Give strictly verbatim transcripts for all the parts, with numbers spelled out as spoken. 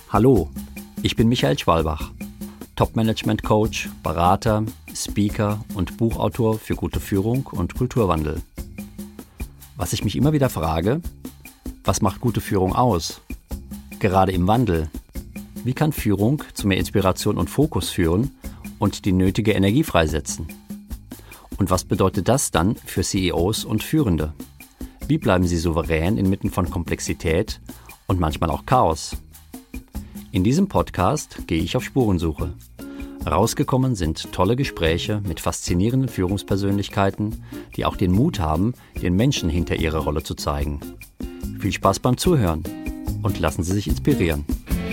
Hallo, ich bin Michael Schwalbach, Top-Management-Coach, Berater, Speaker und Buchautor für gute Führung und Kulturwandel. Was ich mich immer wieder frage, was macht gute Führung aus? Gerade im Wandel. Wie kann Führung zu mehr Inspiration und Fokus führen und die nötige Energie freisetzen? Und was bedeutet das dann für C E Os und Führende? Wie bleiben sie souverän inmitten von Komplexität und manchmal auch Chaos? In diesem Podcast gehe ich auf Spurensuche. Rausgekommen sind tolle Gespräche mit faszinierenden Führungspersönlichkeiten, die auch den Mut haben, den Menschen hinter ihrer Rolle zu zeigen. Viel Spaß beim Zuhören und lassen Sie sich inspirieren.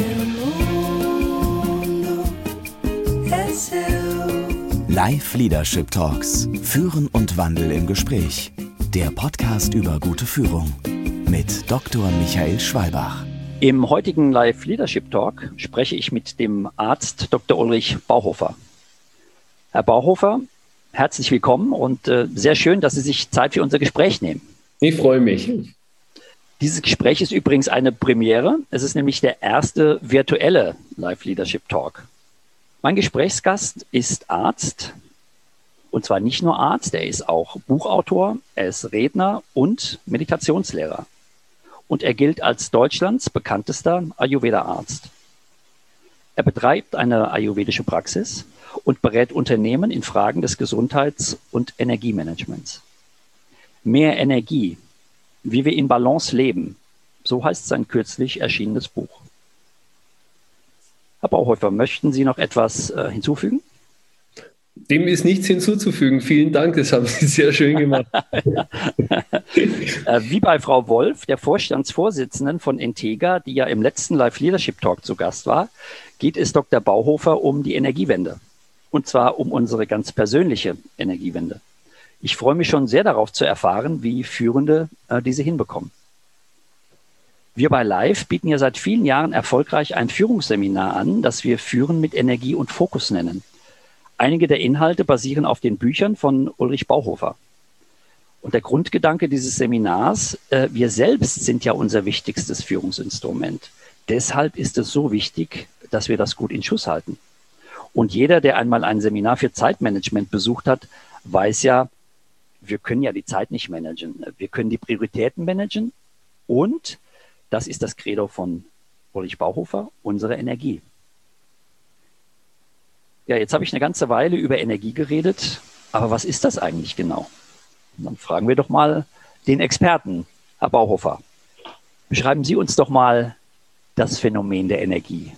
Live Leadership Talks. Führen und Wandel im Gespräch. Der Podcast über gute Führung. Mit Doktor Michael Schwalbach. Im heutigen Live Leadership Talk spreche ich mit dem Arzt Doktor Ulrich Bauhofer. Herr Bauhofer, herzlich willkommen und äh, sehr schön, dass Sie sich Zeit für unser Gespräch nehmen. Ich freue mich. Dieses Gespräch ist übrigens eine Premiere. Es ist nämlich der erste virtuelle Live Leadership Talk. Mein Gesprächsgast ist Arzt, und zwar nicht nur Arzt, er ist auch Buchautor, er ist Redner und Meditationslehrer. Und er gilt als Deutschlands bekanntester Ayurveda-Arzt. Er betreibt eine ayurvedische Praxis und berät Unternehmen in Fragen des Gesundheits- und Energiemanagements. Mehr Energie, wie wir in Balance leben, so heißt sein kürzlich erschienenes Buch. Herr Bauhofer, möchten Sie noch etwas äh, hinzufügen? Dem ist nichts hinzuzufügen. Vielen Dank, das haben Sie sehr schön gemacht. Wie bei Frau Wolf, der Vorstandsvorsitzenden von Entega, die ja im letzten Live Leadership Talk zu Gast war, geht es Doktor Bauhofer um die Energiewende. Und zwar um unsere ganz persönliche Energiewende. Ich freue mich schon sehr darauf zu erfahren, wie Führende äh, diese hinbekommen. Wir bei Live bieten ja seit vielen Jahren erfolgreich ein Führungsseminar an, das wir Führen mit Energie und Fokus nennen. Einige der Inhalte basieren auf den Büchern von Ulrich Bauhofer. Und der Grundgedanke dieses Seminars, äh, wir selbst sind ja unser wichtigstes Führungsinstrument. Deshalb ist es so wichtig, dass wir das gut in Schuss halten. Und jeder, der einmal ein Seminar für Zeitmanagement besucht hat, weiß ja, wir können ja die Zeit nicht managen. Wir können die Prioritäten managen und, das ist das Credo von Ulrich Bauhofer, unsere Energie. Ja, jetzt habe ich eine ganze Weile über Energie geredet, aber was ist das eigentlich genau? Und dann fragen wir doch mal den Experten, Herr Bauhofer. Beschreiben Sie uns doch mal das Phänomen der Energie.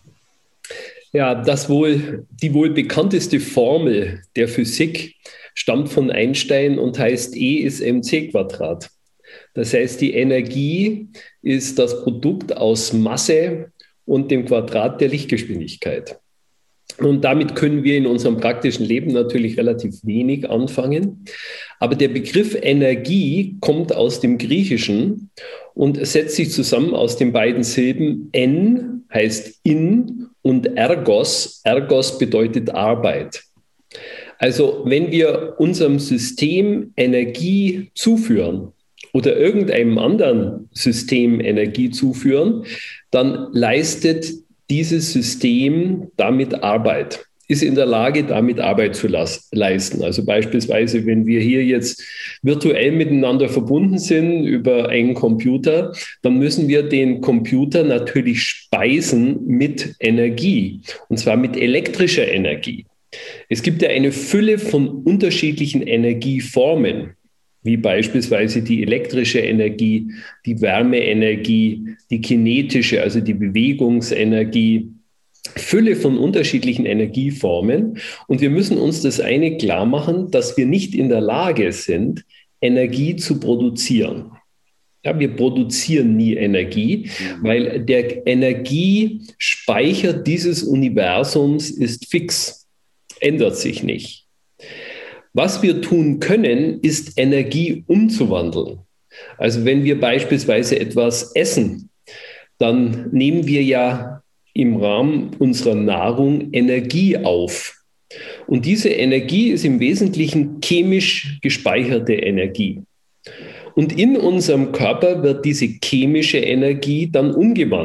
Ja, das wohl, die wohl bekannteste Formel der Physik stammt von Einstein und heißt E ist mc Quadrat. Das heißt, die Energie ist das Produkt aus Masse und dem Quadrat der Lichtgeschwindigkeit. Und damit können wir in unserem praktischen Leben natürlich relativ wenig anfangen. Aber der Begriff Energie kommt aus dem Griechischen und setzt sich zusammen aus den beiden Silben en, heißt in, und ergos. Ergos bedeutet Arbeit. Also wenn wir unserem System Energie zuführen oder irgendeinem anderen System Energie zuführen, dann leistet dieses System damit Arbeit, ist in der Lage, damit Arbeit zu las- leisten. Also beispielsweise, wenn wir hier jetzt virtuell miteinander verbunden sind über einen Computer, dann müssen wir den Computer natürlich speisen mit Energie, und zwar mit elektrischer Energie. Es gibt ja eine Fülle von unterschiedlichen Energieformen, wie beispielsweise die elektrische Energie, die Wärmeenergie, die kinetische, also die Bewegungsenergie, Fülle von unterschiedlichen Energieformen. Und wir müssen uns das eine klar machen, dass wir nicht in der Lage sind, Energie zu produzieren. Ja, wir produzieren nie Energie, weil der Energiespeicher dieses Universums ist fix, ändert sich nicht. Was wir tun können, ist Energie umzuwandeln. Also wenn wir beispielsweise etwas essen, dann nehmen wir ja im Rahmen unserer Nahrung Energie auf. Und diese Energie ist im Wesentlichen chemisch gespeicherte Energie. Und in unserem Körper wird diese chemische Energie dann umgewandelt.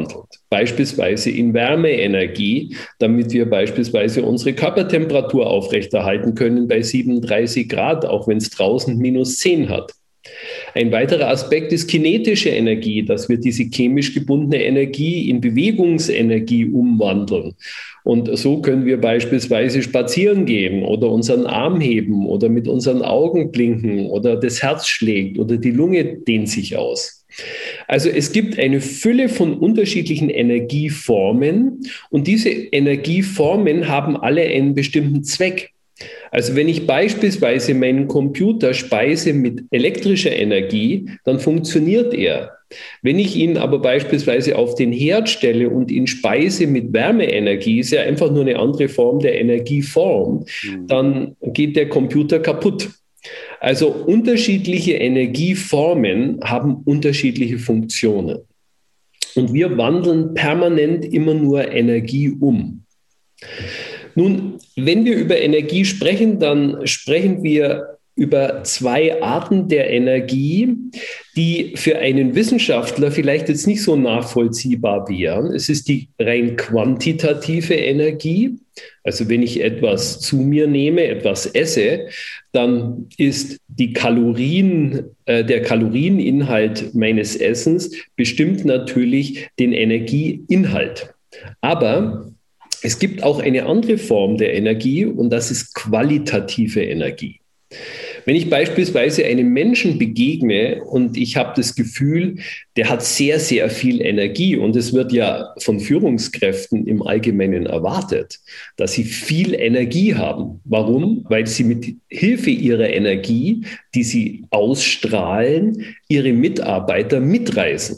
beispielsweise in Wärmeenergie, damit wir beispielsweise unsere Körpertemperatur aufrechterhalten können bei siebenunddreißig Grad, auch wenn es draußen minus zehn hat. Ein weiterer Aspekt ist kinetische Energie, dass wir diese chemisch gebundene Energie in Bewegungsenergie umwandeln. Und so können wir beispielsweise spazieren gehen oder unseren Arm heben oder mit unseren Augen blinken oder das Herz schlägt oder die Lunge dehnt sich aus. Also es gibt eine Fülle von unterschiedlichen Energieformen und diese Energieformen haben alle einen bestimmten Zweck. Also wenn ich beispielsweise meinen Computer speise mit elektrischer Energie, dann funktioniert er. Wenn ich ihn aber beispielsweise auf den Herd stelle und ihn speise mit Wärmeenergie, ist ja einfach nur eine andere Form der Energieform, dann geht der Computer kaputt. Also unterschiedliche Energieformen haben unterschiedliche Funktionen. Und wir wandeln permanent immer nur Energie um. Nun, wenn wir über Energie sprechen, dann sprechen wir über zwei Arten der Energie, die für einen Wissenschaftler vielleicht jetzt nicht so nachvollziehbar wären. Es ist die rein quantitative Energie. Also wenn ich etwas zu mir nehme, etwas esse, dann ist die Kalorien, äh, der Kalorieninhalt meines Essens bestimmt natürlich den Energieinhalt. Aber es gibt auch eine andere Form der Energie und das ist qualitative Energie. Wenn ich beispielsweise einem Menschen begegne und ich habe das Gefühl, der hat sehr, sehr viel Energie und es wird ja von Führungskräften im Allgemeinen erwartet, dass sie viel Energie haben. Warum? Weil sie mit Hilfe ihrer Energie, die sie ausstrahlen, ihre Mitarbeiter mitreißen.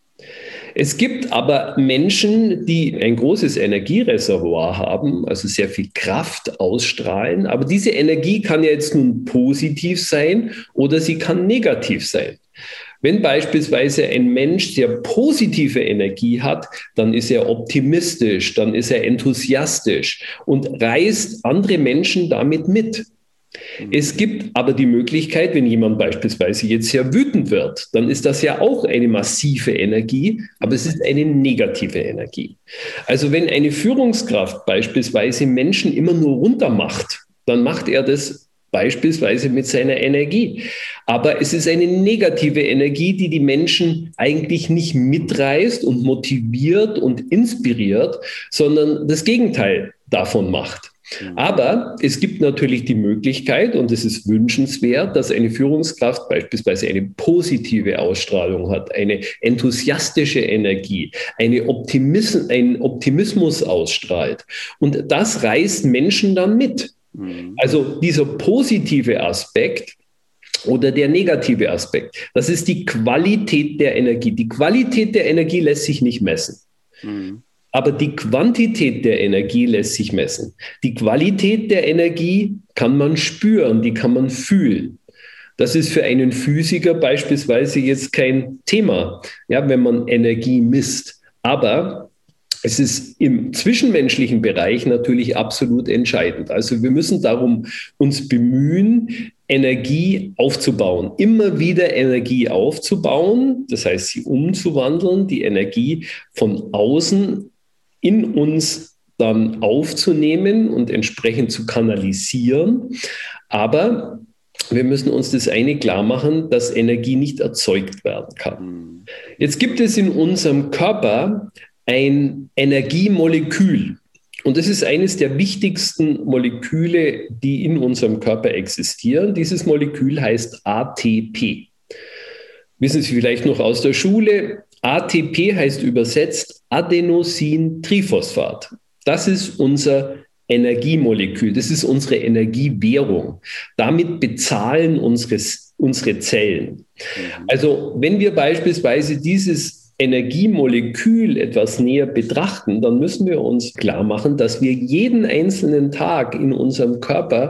Es gibt aber Menschen, die ein großes Energiereservoir haben, also sehr viel Kraft ausstrahlen. Aber diese Energie kann ja jetzt nun positiv sein oder sie kann negativ sein. Wenn beispielsweise ein Mensch sehr positive Energie hat, dann ist er optimistisch, dann ist er enthusiastisch und reißt andere Menschen damit mit. Es gibt aber die Möglichkeit, wenn jemand beispielsweise jetzt sehr wütend wird, dann ist das ja auch eine massive Energie, aber es ist eine negative Energie. Also wenn eine Führungskraft beispielsweise Menschen immer nur runter macht, dann macht er das beispielsweise mit seiner Energie. Aber es ist eine negative Energie, die die Menschen eigentlich nicht mitreißt und motiviert und inspiriert, sondern das Gegenteil davon macht. Aber es gibt natürlich die Möglichkeit, und es ist wünschenswert, dass eine Führungskraft beispielsweise eine positive Ausstrahlung hat, eine enthusiastische Energie, eine Optimism, einen Optimismus ausstrahlt. Und das reißt Menschen dann mit. Also dieser positive Aspekt oder der negative Aspekt, das ist die Qualität der Energie. Die Qualität der Energie lässt sich nicht messen. Mhm. Aber die Quantität der Energie lässt sich messen. Die Qualität der Energie kann man spüren, die kann man fühlen. Das ist für einen Physiker beispielsweise jetzt kein Thema, ja, wenn man Energie misst. Aber es ist im zwischenmenschlichen Bereich natürlich absolut entscheidend. Also wir müssen darum uns bemühen, Energie aufzubauen, immer wieder Energie aufzubauen, das heißt, sie umzuwandeln, die Energie von außen in uns dann aufzunehmen und entsprechend zu kanalisieren. Aber wir müssen uns das eine klar machen, dass Energie nicht erzeugt werden kann. Jetzt gibt es in unserem Körper ein Energiemolekül. Und das ist eines der wichtigsten Moleküle, die in unserem Körper existieren. Dieses Molekül heißt A T P. Wissen Sie vielleicht noch aus der Schule? A T P heißt übersetzt Adenosintriphosphat. Das ist unser Energiemolekül, das ist unsere Energiewährung. Damit bezahlen unsere, unsere Zellen. Also wenn wir beispielsweise dieses Energiemolekül etwas näher betrachten, dann müssen wir uns klar machen, dass wir jeden einzelnen Tag in unserem Körper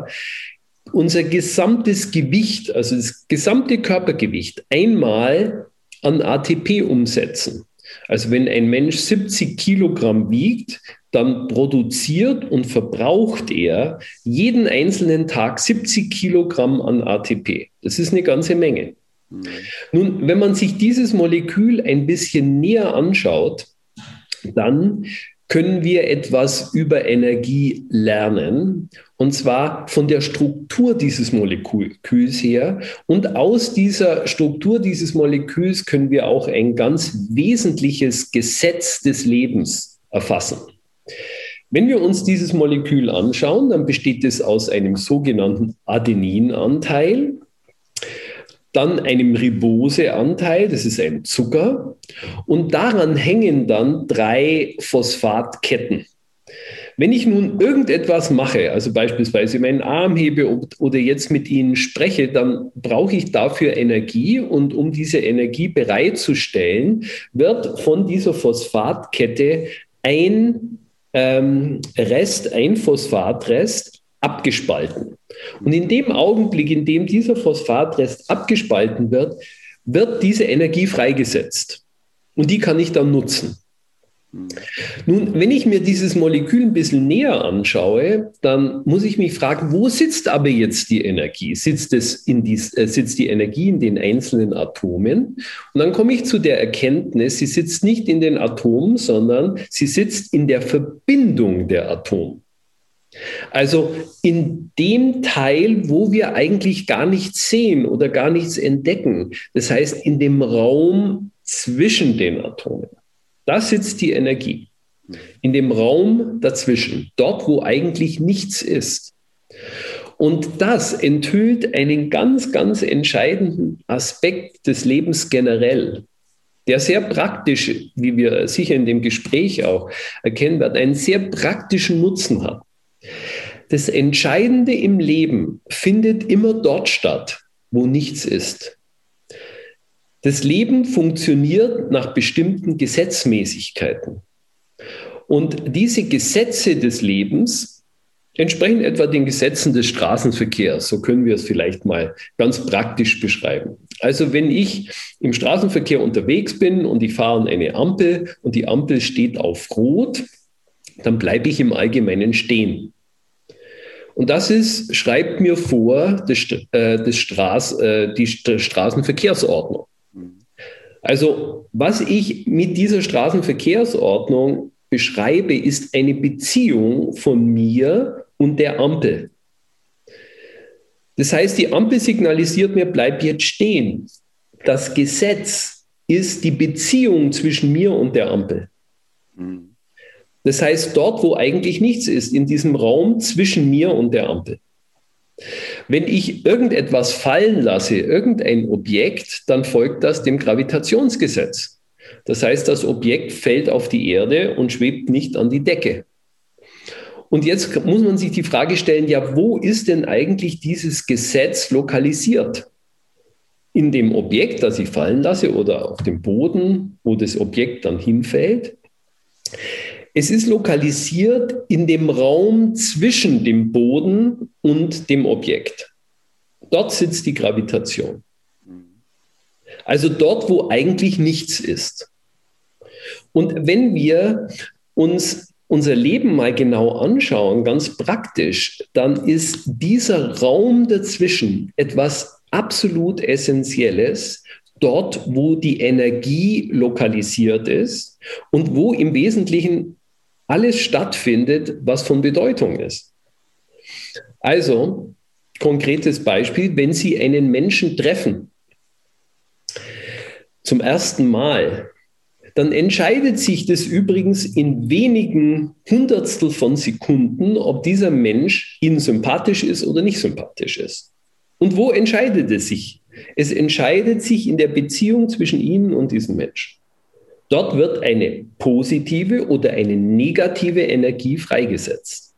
unser gesamtes Gewicht, also das gesamte Körpergewicht, einmal an A T P umsetzen. Also wenn ein Mensch siebzig Kilogramm wiegt, dann produziert und verbraucht er jeden einzelnen Tag siebzig Kilogramm an A T P. Das ist eine ganze Menge. Mhm. Nun, wenn man sich dieses Molekül ein bisschen näher anschaut, dann können wir etwas über Energie lernen, und zwar von der Struktur dieses Moleküls her. Und aus dieser Struktur dieses Moleküls können wir auch ein ganz wesentliches Gesetz des Lebens erfassen. Wenn wir uns dieses Molekül anschauen, dann besteht es aus einem sogenannten Adeninanteil, dann einem Riboseanteil, das ist ein Zucker, und daran hängen dann drei Phosphatketten. Wenn ich nun irgendetwas mache, also beispielsweise meinen Arm hebe oder jetzt mit Ihnen spreche, dann brauche ich dafür Energie, und um diese Energie bereitzustellen, wird von dieser Phosphatkette ein ähm, Rest, ein Phosphatrest abgespalten. Und in dem Augenblick, in dem dieser Phosphatrest abgespalten wird, wird diese Energie freigesetzt. Und die kann ich dann nutzen. Nun, wenn ich mir dieses Molekül ein bisschen näher anschaue, dann muss ich mich fragen, wo sitzt aber jetzt die Energie? Sitzt, es in die, äh, sitzt die Energie in den einzelnen Atomen? Und dann komme ich zu der Erkenntnis, sie sitzt nicht in den Atomen, sondern sie sitzt in der Verbindung der Atome. Also in dem Teil, wo wir eigentlich gar nichts sehen oder gar nichts entdecken. Das heißt, in dem Raum zwischen den Atomen. Da sitzt die Energie. In dem Raum dazwischen, dort, wo eigentlich nichts ist. Und das enthüllt einen ganz, ganz entscheidenden Aspekt des Lebens generell, der sehr praktisch, wie wir sicher in dem Gespräch auch erkennen werden, einen sehr praktischen Nutzen hat. Das Entscheidende im Leben findet immer dort statt, wo nichts ist. Das Leben funktioniert nach bestimmten Gesetzmäßigkeiten. Und diese Gesetze des Lebens entsprechen etwa den Gesetzen des Straßenverkehrs. So können wir es vielleicht mal ganz praktisch beschreiben. Also wenn ich im Straßenverkehr unterwegs bin und ich fahre an eine Ampel und die Ampel steht auf Rot, dann bleibe ich im Allgemeinen stehen. Und das ist, schreibt mir vor, das, äh, das Straß, äh, die Straßenverkehrsordnung. Also was ich mit dieser Straßenverkehrsordnung beschreibe, ist eine Beziehung von mir und der Ampel. Das heißt, die Ampel signalisiert mir, bleib jetzt stehen. Das Gesetz ist die Beziehung zwischen mir und der Ampel. Mhm. Das heißt, dort, wo eigentlich nichts ist, in diesem Raum zwischen mir und der Ampel. Wenn ich irgendetwas fallen lasse, irgendein Objekt, dann folgt das dem Gravitationsgesetz. Das heißt, das Objekt fällt auf die Erde und schwebt nicht an die Decke. Und jetzt muss man sich die Frage stellen, ja, wo ist denn eigentlich dieses Gesetz lokalisiert? In dem Objekt, das ich fallen lasse, oder auf dem Boden, wo das Objekt dann hinfällt? Es ist lokalisiert in dem Raum zwischen dem Boden und dem Objekt. Dort sitzt die Gravitation. Also dort, wo eigentlich nichts ist. Und wenn wir uns unser Leben mal genau anschauen, ganz praktisch, dann ist dieser Raum dazwischen etwas absolut Essentielles, dort, wo die Energie lokalisiert ist und wo im Wesentlichen alles stattfindet, was von Bedeutung ist. Also, konkretes Beispiel, wenn Sie einen Menschen treffen, zum ersten Mal, dann entscheidet sich das übrigens in wenigen Hundertstel von Sekunden, ob dieser Mensch Ihnen sympathisch ist oder nicht sympathisch ist. Und wo entscheidet es sich? Es entscheidet sich in der Beziehung zwischen Ihnen und diesem Menschen. Dort wird eine positive oder eine negative Energie freigesetzt.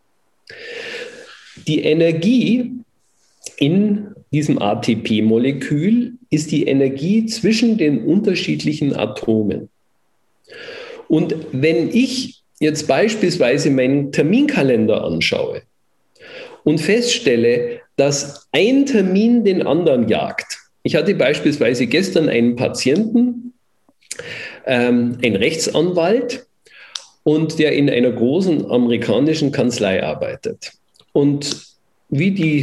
Die Energie in diesem A T P-Molekül ist die Energie zwischen den unterschiedlichen Atomen. Und wenn ich jetzt beispielsweise meinen Terminkalender anschaue und feststelle, dass ein Termin den anderen jagt. Ich hatte beispielsweise gestern einen Patienten, ähm, einen Rechtsanwalt, und der in einer großen amerikanischen Kanzlei arbeitet. Und wie die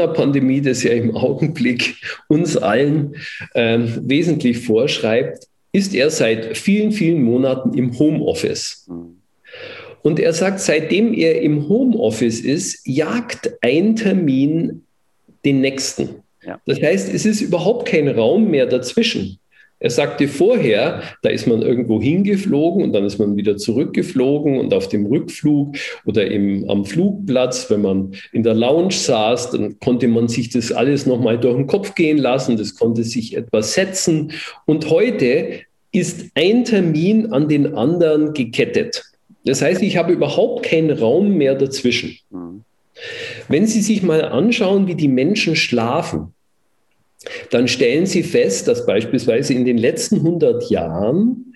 Corona-Pandemie das ja im Augenblick uns allen ähm, wesentlich vorschreibt, ist er seit vielen, vielen Monaten im Homeoffice. Und er sagt, seitdem er im Homeoffice ist, jagt ein Termin den nächsten. Ja. Das heißt, es ist überhaupt kein Raum mehr dazwischen. Er sagte vorher, da ist man irgendwo hingeflogen und dann ist man wieder zurückgeflogen und auf dem Rückflug oder im, am Flugplatz, wenn man in der Lounge saß, dann konnte man sich das alles nochmal durch den Kopf gehen lassen, das konnte sich etwas setzen. Und heute ist ein Termin an den anderen gekettet. Das heißt, ich habe überhaupt keinen Raum mehr dazwischen. Mhm. Wenn Sie sich mal anschauen, wie die Menschen schlafen, dann stellen Sie fest, dass beispielsweise in den letzten hundert Jahren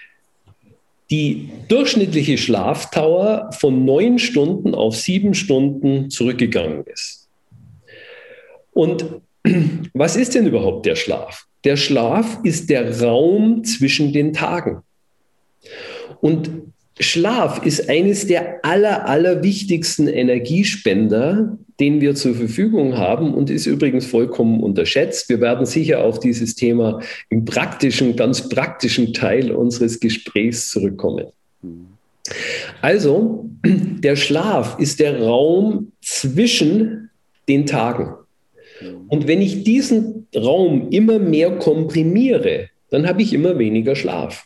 die durchschnittliche Schlafdauer von neun Stunden auf sieben Stunden zurückgegangen ist. Und was ist denn überhaupt der Schlaf? Der Schlaf ist der Raum zwischen den Tagen. Und Schlaf ist eines der aller, aller wichtigsten Energiespender, den wir zur Verfügung haben und ist übrigens vollkommen unterschätzt. Wir werden sicher auf dieses Thema im praktischen, ganz praktischen Teil unseres Gesprächs zurückkommen. Also, der Schlaf ist der Raum zwischen den Tagen. Und wenn ich diesen Raum immer mehr komprimiere, dann habe ich immer weniger Schlaf.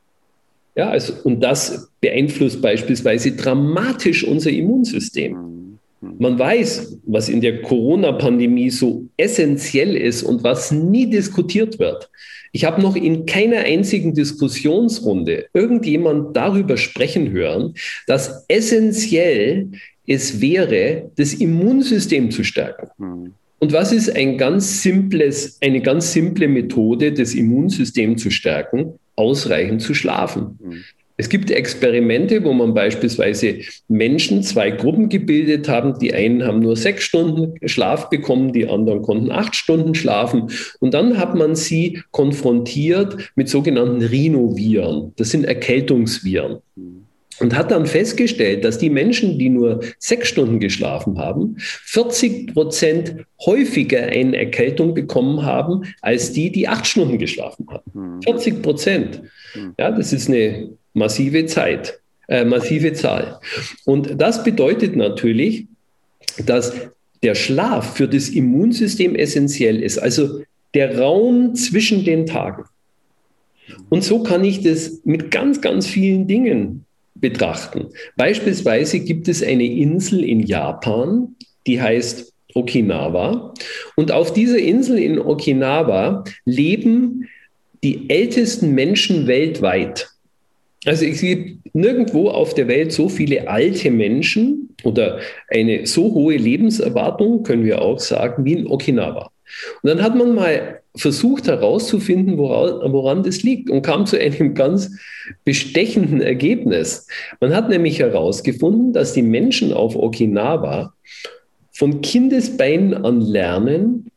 Ja, also, und das beeinflusst beispielsweise dramatisch unser Immunsystem. Man weiß, was in der Corona-Pandemie so essentiell ist und was nie diskutiert wird. Ich habe noch in keiner einzigen Diskussionsrunde irgendjemand darüber sprechen hören, dass essentiell es wäre, das Immunsystem zu stärken. Und was ist ein ganz simples, eine ganz simple Methode, das Immunsystem zu stärken? Ausreichend zu schlafen. Mhm. Es gibt Experimente, wo man beispielsweise Menschen zwei Gruppen gebildet haben. Die einen haben nur sechs Stunden Schlaf bekommen, die anderen konnten acht Stunden schlafen. Und dann hat man sie konfrontiert mit sogenannten Rhinoviren. Das sind Erkältungsviren. Mhm. Und hat dann festgestellt, dass die Menschen, die nur sechs Stunden geschlafen haben, vierzig Prozent häufiger eine Erkältung bekommen haben, als die, die acht Stunden geschlafen haben. vierzig Prozent. Ja, das ist eine massive Zeit, äh, massive Zahl. Und das bedeutet natürlich, dass der Schlaf für das Immunsystem essentiell ist, also der Raum zwischen den Tagen. Und so kann ich das mit ganz, ganz vielen Dingen betrachten. Beispielsweise gibt es eine Insel in Japan, die heißt Okinawa. Und auf dieser Insel in Okinawa leben die ältesten Menschen weltweit. Also es gibt nirgendwo auf der Welt so viele alte Menschen oder eine so hohe Lebenserwartung, können wir auch sagen, wie in Okinawa. Und dann hat man mal versucht herauszufinden, woran, woran das liegt und kam zu einem ganz bestechenden Ergebnis. Man hat nämlich herausgefunden, dass die Menschen auf Okinawa von Kindesbeinen an lernen,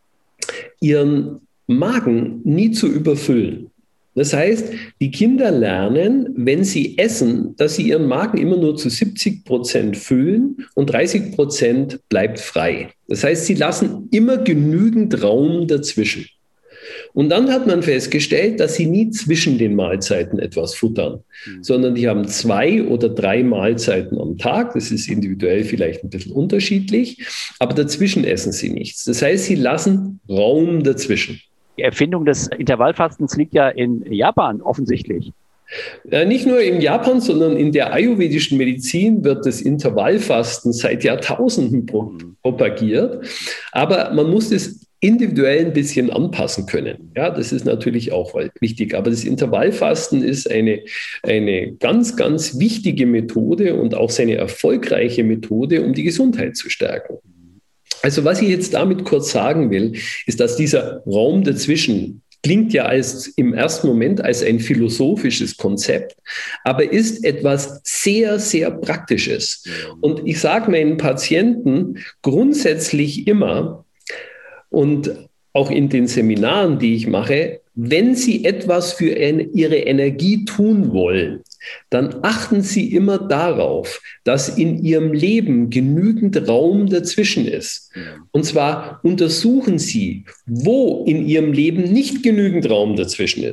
ihren Magen nie zu überfüllen. Das heißt, die Kinder lernen, wenn sie essen, dass sie ihren Magen immer nur zu siebzig Prozent füllen und dreißig Prozent bleibt frei. Das heißt, sie lassen immer genügend Raum dazwischen. Und dann hat man festgestellt, dass sie nie zwischen den Mahlzeiten etwas futtern, mhm. sondern die haben zwei oder drei Mahlzeiten am Tag. Das ist individuell vielleicht ein bisschen unterschiedlich, aber dazwischen essen sie nichts. Das heißt, sie lassen Raum dazwischen. Die Erfindung des Intervallfastens liegt ja in Japan offensichtlich. Ja, nicht nur in Japan, sondern in der ayurvedischen Medizin wird das Intervallfasten seit Jahrtausenden pro- propagiert. Aber man muss es individuell ein bisschen anpassen können. Ja, das ist natürlich auch wichtig. Aber das Intervallfasten ist eine, eine ganz, ganz wichtige Methode und auch eine erfolgreiche Methode, um die Gesundheit zu stärken. Also was ich jetzt damit kurz sagen will, ist, dass dieser Raum dazwischen klingt ja als, im ersten Moment als ein philosophisches Konzept, aber ist etwas sehr, sehr Praktisches. Und ich sage meinen Patienten grundsätzlich immer und auch in den Seminaren, die ich mache, wenn sie etwas für ihre Energie tun wollen, dann achten Sie immer darauf, dass in Ihrem Leben genügend Raum dazwischen ist. Und zwar untersuchen Sie, wo in Ihrem Leben nicht genügend Raum dazwischen ist.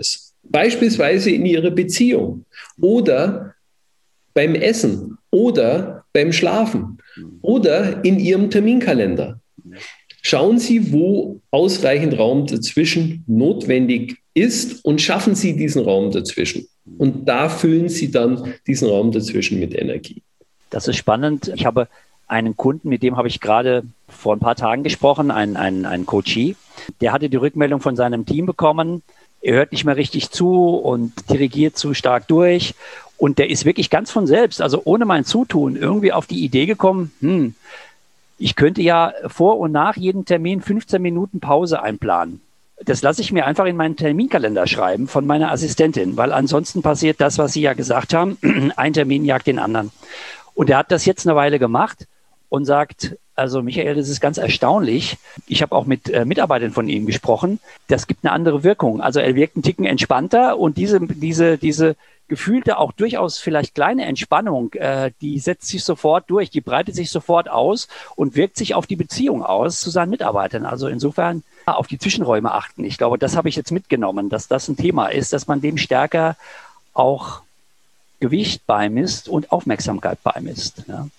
Beispielsweise in ihrer Beziehung oder beim Essen oder beim Schlafen oder in ihrem Terminkalender. Schauen Sie, wo ausreichend Raum dazwischen notwendig ist und schaffen Sie diesen Raum dazwischen. Und da füllen Sie dann diesen Raum dazwischen mit Energie. Das ist spannend. Ich habe einen Kunden, mit dem habe ich gerade vor ein paar Tagen gesprochen, ein, ein, ein Coachee. Der hatte die Rückmeldung von seinem Team bekommen. Er hört nicht mehr richtig zu und dirigiert zu stark durch. Und der ist wirklich ganz von selbst, also ohne mein Zutun, irgendwie auf die Idee gekommen, hm, ich könnte ja vor und nach jedem Termin fünfzehn Minuten Pause einplanen. Das lasse ich mir einfach in meinen Terminkalender schreiben von meiner Assistentin, weil ansonsten passiert das, was Sie ja gesagt haben, ein Termin jagt den anderen. Und er hat das jetzt eine Weile gemacht und sagt, also Michael, das ist ganz erstaunlich. Ich habe auch mit äh, Mitarbeitern von ihm gesprochen. Das gibt eine andere Wirkung. Also er wirkt einen Ticken entspannter und diese, diese, diese gefühlte, auch durchaus vielleicht kleine Entspannung, äh, die setzt sich sofort durch, die breitet sich sofort aus und wirkt sich auf die Beziehung aus zu seinen Mitarbeitern. Also insofern auf die Zwischenräume achten. Ich glaube, das habe ich jetzt mitgenommen, dass das ein Thema ist, dass man dem stärker auch Gewicht beimisst und Aufmerksamkeit beimisst. Ja.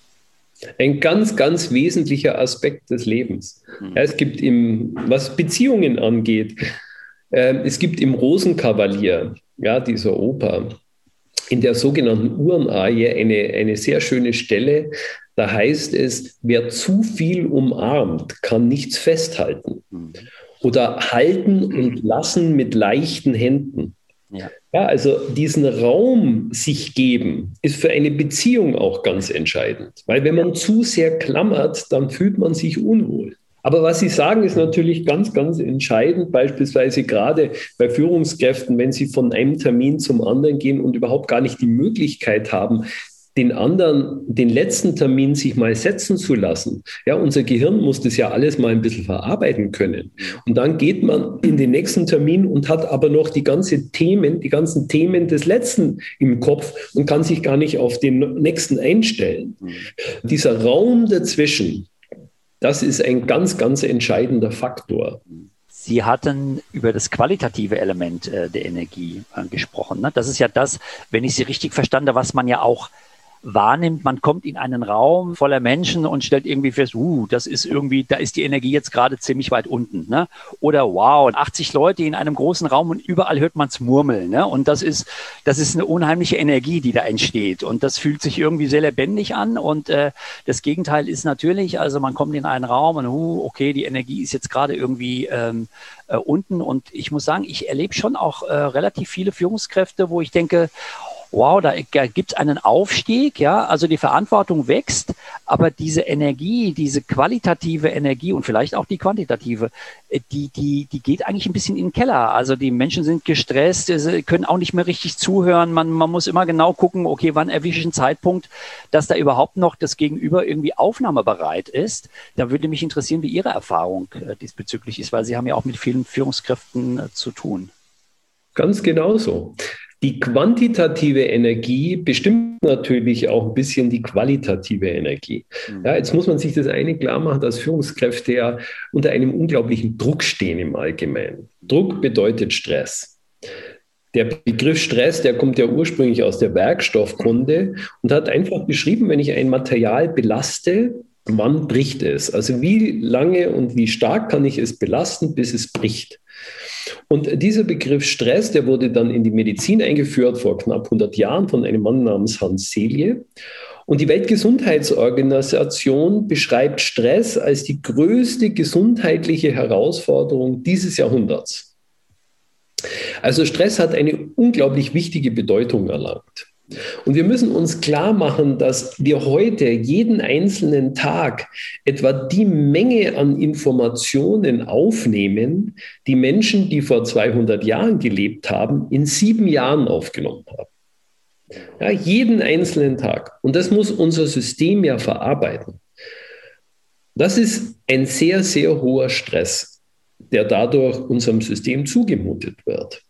Ein ganz, ganz wesentlicher Aspekt des Lebens. Ja, es gibt im, was Beziehungen angeht, äh, es gibt im Rosenkavalier, ja, dieser Oper, in der sogenannten Uhrenarie eine, eine sehr schöne Stelle. Da heißt es, wer zu viel umarmt, kann nichts festhalten. Oder halten und lassen mit leichten Händen. Ja. Ja, also diesen Raum sich geben, ist für eine Beziehung auch ganz entscheidend. Weil wenn man zu sehr klammert, dann fühlt man sich unwohl. Aber was Sie sagen, ist natürlich ganz, ganz entscheidend, beispielsweise gerade bei Führungskräften, wenn sie von einem Termin zum anderen gehen und überhaupt gar nicht die Möglichkeit haben, den anderen, den letzten Termin sich mal setzen zu lassen. Ja, unser Gehirn muss das ja alles mal ein bisschen verarbeiten können. Und dann geht man in den nächsten Termin und hat aber noch die ganzen Themen, die ganzen Themen des letzten im Kopf und kann sich gar nicht auf den nächsten einstellen. Mhm. Dieser Raum dazwischen, das ist ein ganz, ganz entscheidender Faktor. Sie hatten über das qualitative Element äh, der Energie äh, gesprochen. Ne? Das ist ja das, wenn ich Sie richtig verstanden habe, was man ja auch wahrnimmt, man kommt in einen Raum voller Menschen und stellt irgendwie fest, uh, das ist irgendwie, da ist die Energie jetzt gerade ziemlich weit unten, ne? Oder wow, achtzig Leute in einem großen Raum und überall hört man es murmeln, ne? Und das ist, das ist eine unheimliche Energie, die da entsteht und das fühlt sich irgendwie sehr lebendig an und äh, das Gegenteil ist natürlich, also man kommt in einen Raum und uh, okay, die Energie ist jetzt gerade irgendwie ähm, äh, unten und ich muss sagen, ich erlebe schon auch äh, relativ viele Führungskräfte, wo ich denke, wow, da gibt es einen Aufstieg, ja, also die Verantwortung wächst, aber diese Energie, diese qualitative Energie und vielleicht auch die quantitative, die, die, die geht eigentlich ein bisschen in den Keller. Also die Menschen sind gestresst, können auch nicht mehr richtig zuhören. Man, man muss immer genau gucken, okay, wann erwische ich einen Zeitpunkt, dass da überhaupt noch das Gegenüber irgendwie aufnahmebereit ist. Da würde mich interessieren, wie Ihre Erfahrung diesbezüglich ist, weil Sie haben ja auch mit vielen Führungskräften zu tun. Ganz genau so. Die quantitative Energie bestimmt natürlich auch ein bisschen die qualitative Energie. Ja, jetzt muss man sich das eine klar machen, dass Führungskräfte ja unter einem unglaublichen Druck stehen im Allgemeinen. Druck bedeutet Stress. Der Begriff Stress, der kommt ja ursprünglich aus der Werkstoffkunde und hat einfach beschrieben, wenn ich ein Material belaste, wann bricht es? Also wie lange und wie stark kann ich es belasten, bis es bricht? Und dieser Begriff Stress, der wurde dann in die Medizin eingeführt vor knapp hundert Jahren von einem Mann namens Hans Selye. Und die Weltgesundheitsorganisation beschreibt Stress als die größte gesundheitliche Herausforderung dieses Jahrhunderts. Also Stress hat eine unglaublich wichtige Bedeutung erlangt. Und wir müssen uns klar machen, dass wir heute jeden einzelnen Tag etwa die Menge an Informationen aufnehmen, die Menschen, die vor zweihundert Jahren gelebt haben, in sieben Jahren aufgenommen haben. Ja, jeden einzelnen Tag. Und das muss unser System ja verarbeiten. Das ist ein sehr, sehr hoher Stress, der dadurch unserem System zugemutet wird.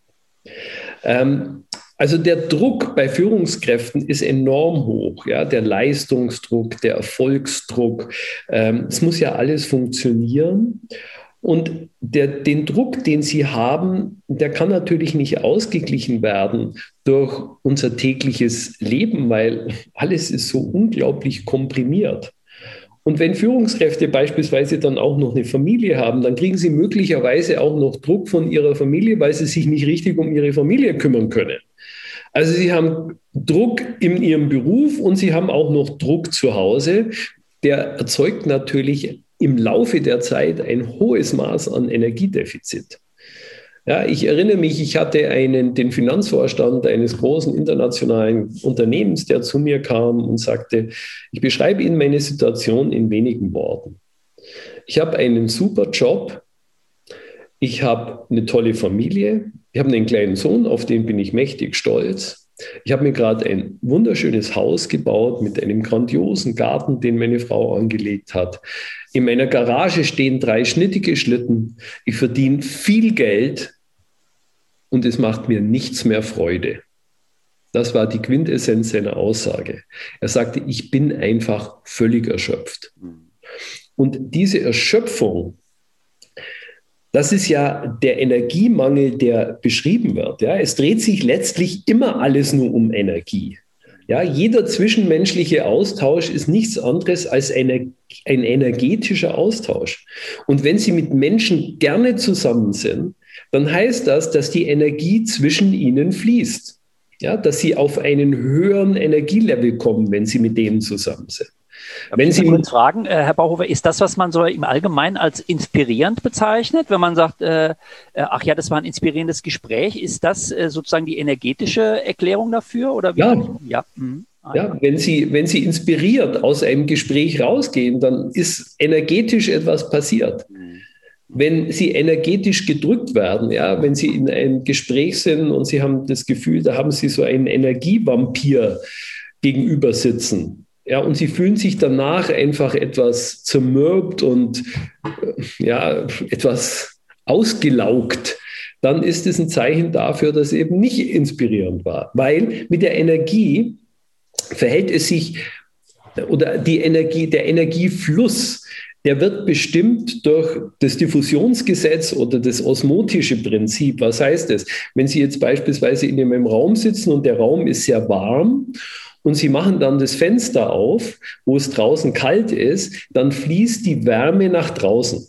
Ähm, Also der Druck bei Führungskräften ist enorm hoch, ja, der Leistungsdruck, der Erfolgsdruck. Ähm, es muss ja alles funktionieren. Und der, den Druck, den Sie haben, der kann natürlich nicht ausgeglichen werden durch unser tägliches Leben, weil alles ist so unglaublich komprimiert. Und wenn Führungskräfte beispielsweise dann auch noch eine Familie haben, dann kriegen sie möglicherweise auch noch Druck von ihrer Familie, weil sie sich nicht richtig um ihre Familie kümmern können. Also sie haben Druck in ihrem Beruf und sie haben auch noch Druck zu Hause. Der erzeugt natürlich im Laufe der Zeit ein hohes Maß an Energiedefizit. Ja, ich erinnere mich, ich hatte einen, den Finanzvorstand eines großen internationalen Unternehmens, der zu mir kam und sagte, ich beschreibe Ihnen meine Situation in wenigen Worten. Ich habe einen super Job, ich habe eine tolle Familie, ich habe einen kleinen Sohn, auf den bin ich mächtig stolz. Ich habe mir gerade ein wunderschönes Haus gebaut mit einem grandiosen Garten, den meine Frau angelegt hat. In meiner Garage stehen drei schnittige Schlitten. Ich verdiene viel Geld und es macht mir nichts mehr Freude. Das war die Quintessenz seiner Aussage. Er sagte, ich bin einfach völlig erschöpft. Und diese Erschöpfung, das ist ja der Energiemangel, der beschrieben wird. Ja, es dreht sich letztlich immer alles nur um Energie. Ja, jeder zwischenmenschliche Austausch ist nichts anderes als eine, ein energetischer Austausch. Und wenn Sie mit Menschen gerne zusammen sind, dann heißt das, dass die Energie zwischen ihnen fließt. Ja, dass Sie auf einen höheren Energielevel kommen, wenn Sie mit denen zusammen sind. Wenn Sie kurz fragen, äh, Herr Bauhofer, ist das, was man so im Allgemeinen als inspirierend bezeichnet, wenn man sagt, äh, ach ja, das war ein inspirierendes Gespräch, ist das äh, sozusagen die energetische Erklärung dafür? Oder wie? Ja, ja. Mhm. Ah, ja, ja. Wenn Sie, wenn Sie inspiriert aus einem Gespräch rausgehen, dann ist energetisch etwas passiert. Mhm. Wenn Sie energetisch gedrückt werden, ja, wenn Sie in einem Gespräch sind und Sie haben das Gefühl, da haben Sie so einen Energievampir gegenüber sitzen, ja, und Sie fühlen sich danach einfach etwas zermürbt und ja, etwas ausgelaugt, dann ist es ein Zeichen dafür, dass es eben nicht inspirierend war. Weil mit der Energie verhält es sich, oder die Energie, der Energiefluss, der wird bestimmt durch das Diffusionsgesetz oder das osmotische Prinzip. Was heißt das? Wenn Sie jetzt beispielsweise in einem Raum sitzen und der Raum ist sehr warm, und Sie machen dann das Fenster auf, wo es draußen kalt ist, dann fließt die Wärme nach draußen.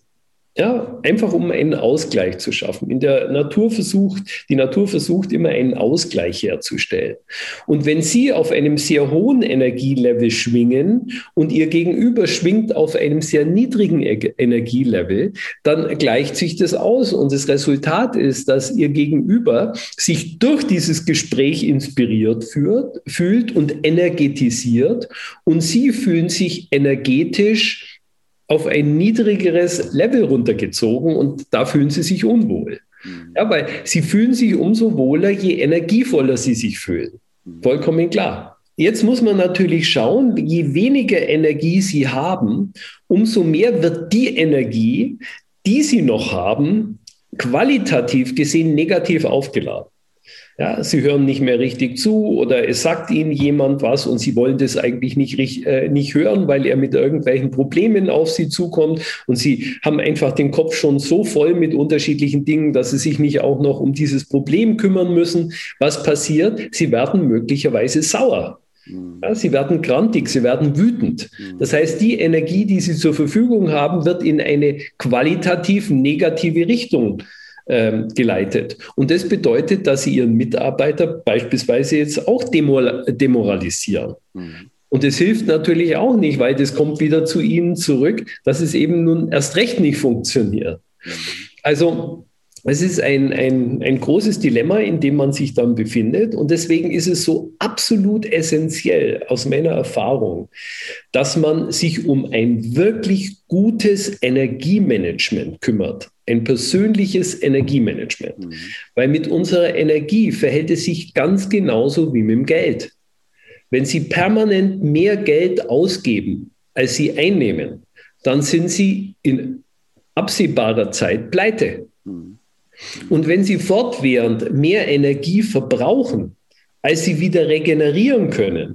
Ja, einfach um einen Ausgleich zu schaffen. In der Natur versucht, die Natur versucht immer einen Ausgleich herzustellen. Und wenn Sie auf einem sehr hohen Energielevel schwingen und Ihr Gegenüber schwingt auf einem sehr niedrigen Energielevel, dann gleicht sich das aus. Und das Resultat ist, dass Ihr Gegenüber sich durch dieses Gespräch inspiriert führt, fühlt und energetisiert. Und Sie fühlen sich energetisch auf ein niedrigeres Level runtergezogen und da fühlen sie sich unwohl. Mhm. Ja, weil sie fühlen sich umso wohler, je energievoller sie sich fühlen. Mhm. Vollkommen klar. Jetzt muss man natürlich schauen, je weniger Energie sie haben, umso mehr wird die Energie, die sie noch haben, qualitativ gesehen negativ aufgeladen. Ja, sie hören nicht mehr richtig zu oder es sagt ihnen jemand was und sie wollen das eigentlich nicht, äh, nicht hören, weil er mit irgendwelchen Problemen auf sie zukommt und sie haben einfach den Kopf schon so voll mit unterschiedlichen Dingen, dass sie sich nicht auch noch um dieses Problem kümmern müssen. Was passiert? Sie werden möglicherweise sauer. Ja, sie werden grantig, sie werden wütend. Das heißt, die Energie, die sie zur Verfügung haben, wird in eine qualitativ negative Richtung geleitet. Und das bedeutet, dass sie ihren Mitarbeiter beispielsweise jetzt auch demoralisieren. Mhm. Und das hilft natürlich auch nicht, weil das kommt wieder zu ihnen zurück, dass es eben nun erst recht nicht funktioniert. Mhm. Also es ist ein, ein, ein großes Dilemma, in dem man sich dann befindet. Und deswegen ist es so absolut essentiell aus meiner Erfahrung, dass man sich um ein wirklich gutes Energiemanagement kümmert. Ein persönliches Energiemanagement. Mhm. Weil mit unserer Energie verhält es sich ganz genauso wie mit dem Geld. Wenn Sie permanent mehr Geld ausgeben, als Sie einnehmen, dann sind Sie in absehbarer Zeit pleite. Mhm. Und wenn Sie fortwährend mehr Energie verbrauchen, als Sie wieder regenerieren können,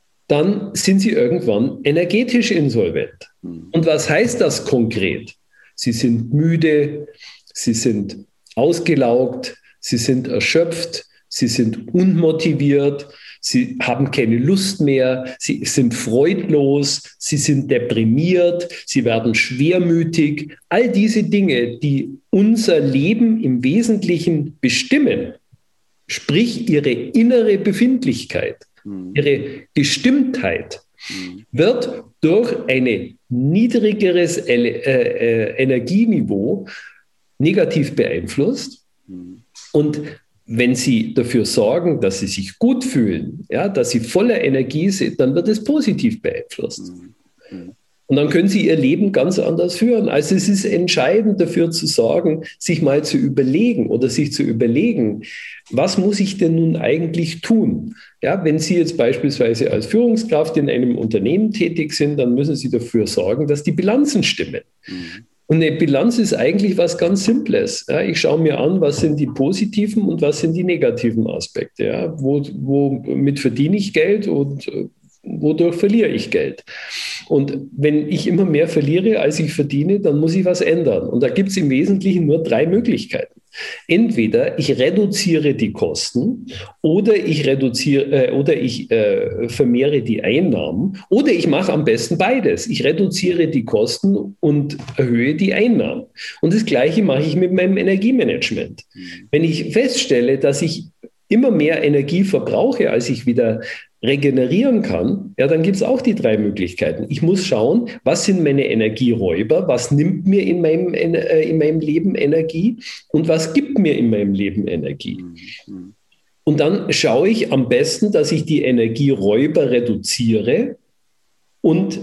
dann sind Sie irgendwann energetisch insolvent. Mhm. Und was heißt das konkret? sie sind müde, sie sind ausgelaugt, sie sind erschöpft, sie sind unmotiviert, sie haben keine Lust mehr, sie sind freudlos, sie sind deprimiert, sie werden schwermütig. All diese Dinge, die unser Leben im Wesentlichen bestimmen, sprich ihre innere Befindlichkeit, mhm. ihre Bestimmtheit, mhm. wird durch ein niedrigeres äh, äh, Energieniveau negativ beeinflusst. Mhm. Und wenn Sie dafür sorgen, dass Sie sich gut fühlen, ja, dass Sie voller Energie sind, dann wird es positiv beeinflusst. Mhm. Und dann können Sie Ihr Leben ganz anders führen. Also es ist entscheidend dafür zu sorgen, sich mal zu überlegen oder sich zu überlegen, was muss ich denn nun eigentlich tun? Ja, wenn Sie jetzt beispielsweise als Führungskraft in einem Unternehmen tätig sind, dann müssen Sie dafür sorgen, dass die Bilanzen stimmen. Mhm. Und eine Bilanz ist eigentlich was ganz Simples. Ja, ich schaue mir an, was sind die positiven und was sind die negativen Aspekte. Ja, wo, womit verdiene ich Geld und wodurch verliere ich Geld? Und wenn ich immer mehr verliere, als ich verdiene, dann muss ich was ändern. Und da gibt es im Wesentlichen nur drei Möglichkeiten. Entweder ich reduziere die Kosten oder ich reduziere äh, oder ich äh, vermehre die Einnahmen oder ich mache am besten beides. Ich reduziere die Kosten und erhöhe die Einnahmen. Und das Gleiche mache ich mit meinem Energiemanagement. Wenn ich feststelle, dass ich immer mehr Energie verbrauche, als ich wieder regenerieren kann, ja, dann gibt es auch die drei Möglichkeiten. Ich muss schauen, was sind meine Energieräuber, was nimmt mir in meinem, äh, in meinem Leben Energie und was gibt mir in meinem Leben Energie. Mhm. Und dann schaue ich am besten, dass ich die Energieräuber reduziere und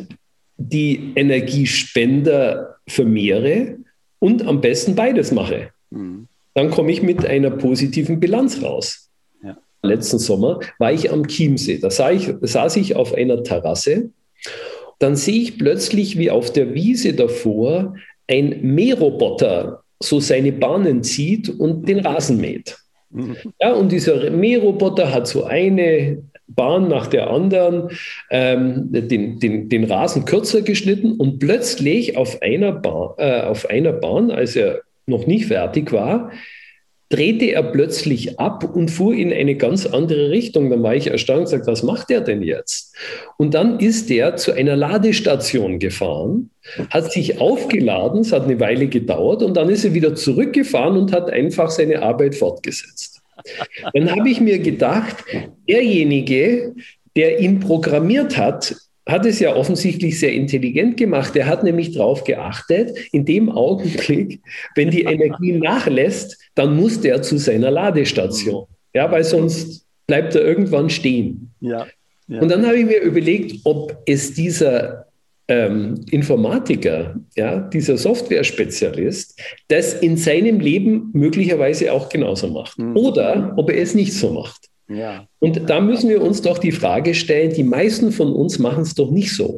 die Energiespender vermehre und am besten beides mache. Mhm. Dann komme ich mit einer positiven Bilanz raus. Letzten Sommer war ich am Chiemsee. Da saß ich, saß ich auf einer Terrasse. Dann sehe ich plötzlich, wie auf der Wiese davor ein Mähroboter so seine Bahnen zieht und den Rasen mäht. Mhm. Ja, und dieser Mähroboter hat so eine Bahn nach der anderen ähm, den, den, den Rasen kürzer geschnitten und plötzlich auf einer, ba- äh, auf einer Bahn, als er noch nicht fertig war, drehte er plötzlich ab und fuhr in eine ganz andere Richtung. Dann war ich erstaunt und gesagt, was macht er denn jetzt? Und dann ist er zu einer Ladestation gefahren, hat sich aufgeladen, es hat eine Weile gedauert und dann ist er wieder zurückgefahren und hat einfach seine Arbeit fortgesetzt. Dann habe ich mir gedacht, derjenige, der ihn programmiert hat, hat es ja offensichtlich sehr intelligent gemacht. Er hat nämlich darauf geachtet, in dem Augenblick, wenn die Energie nachlässt, dann muss der zu seiner Ladestation. Ja, weil sonst bleibt er irgendwann stehen. Ja, ja. Und dann habe ich mir überlegt, ob es dieser ähm, Informatiker, ja, dieser Software-Spezialist, das in seinem Leben möglicherweise auch genauso macht. Mhm. Oder ob er es nicht so macht. Ja. Und da müssen wir uns doch die Frage stellen, die meisten von uns machen es doch nicht so,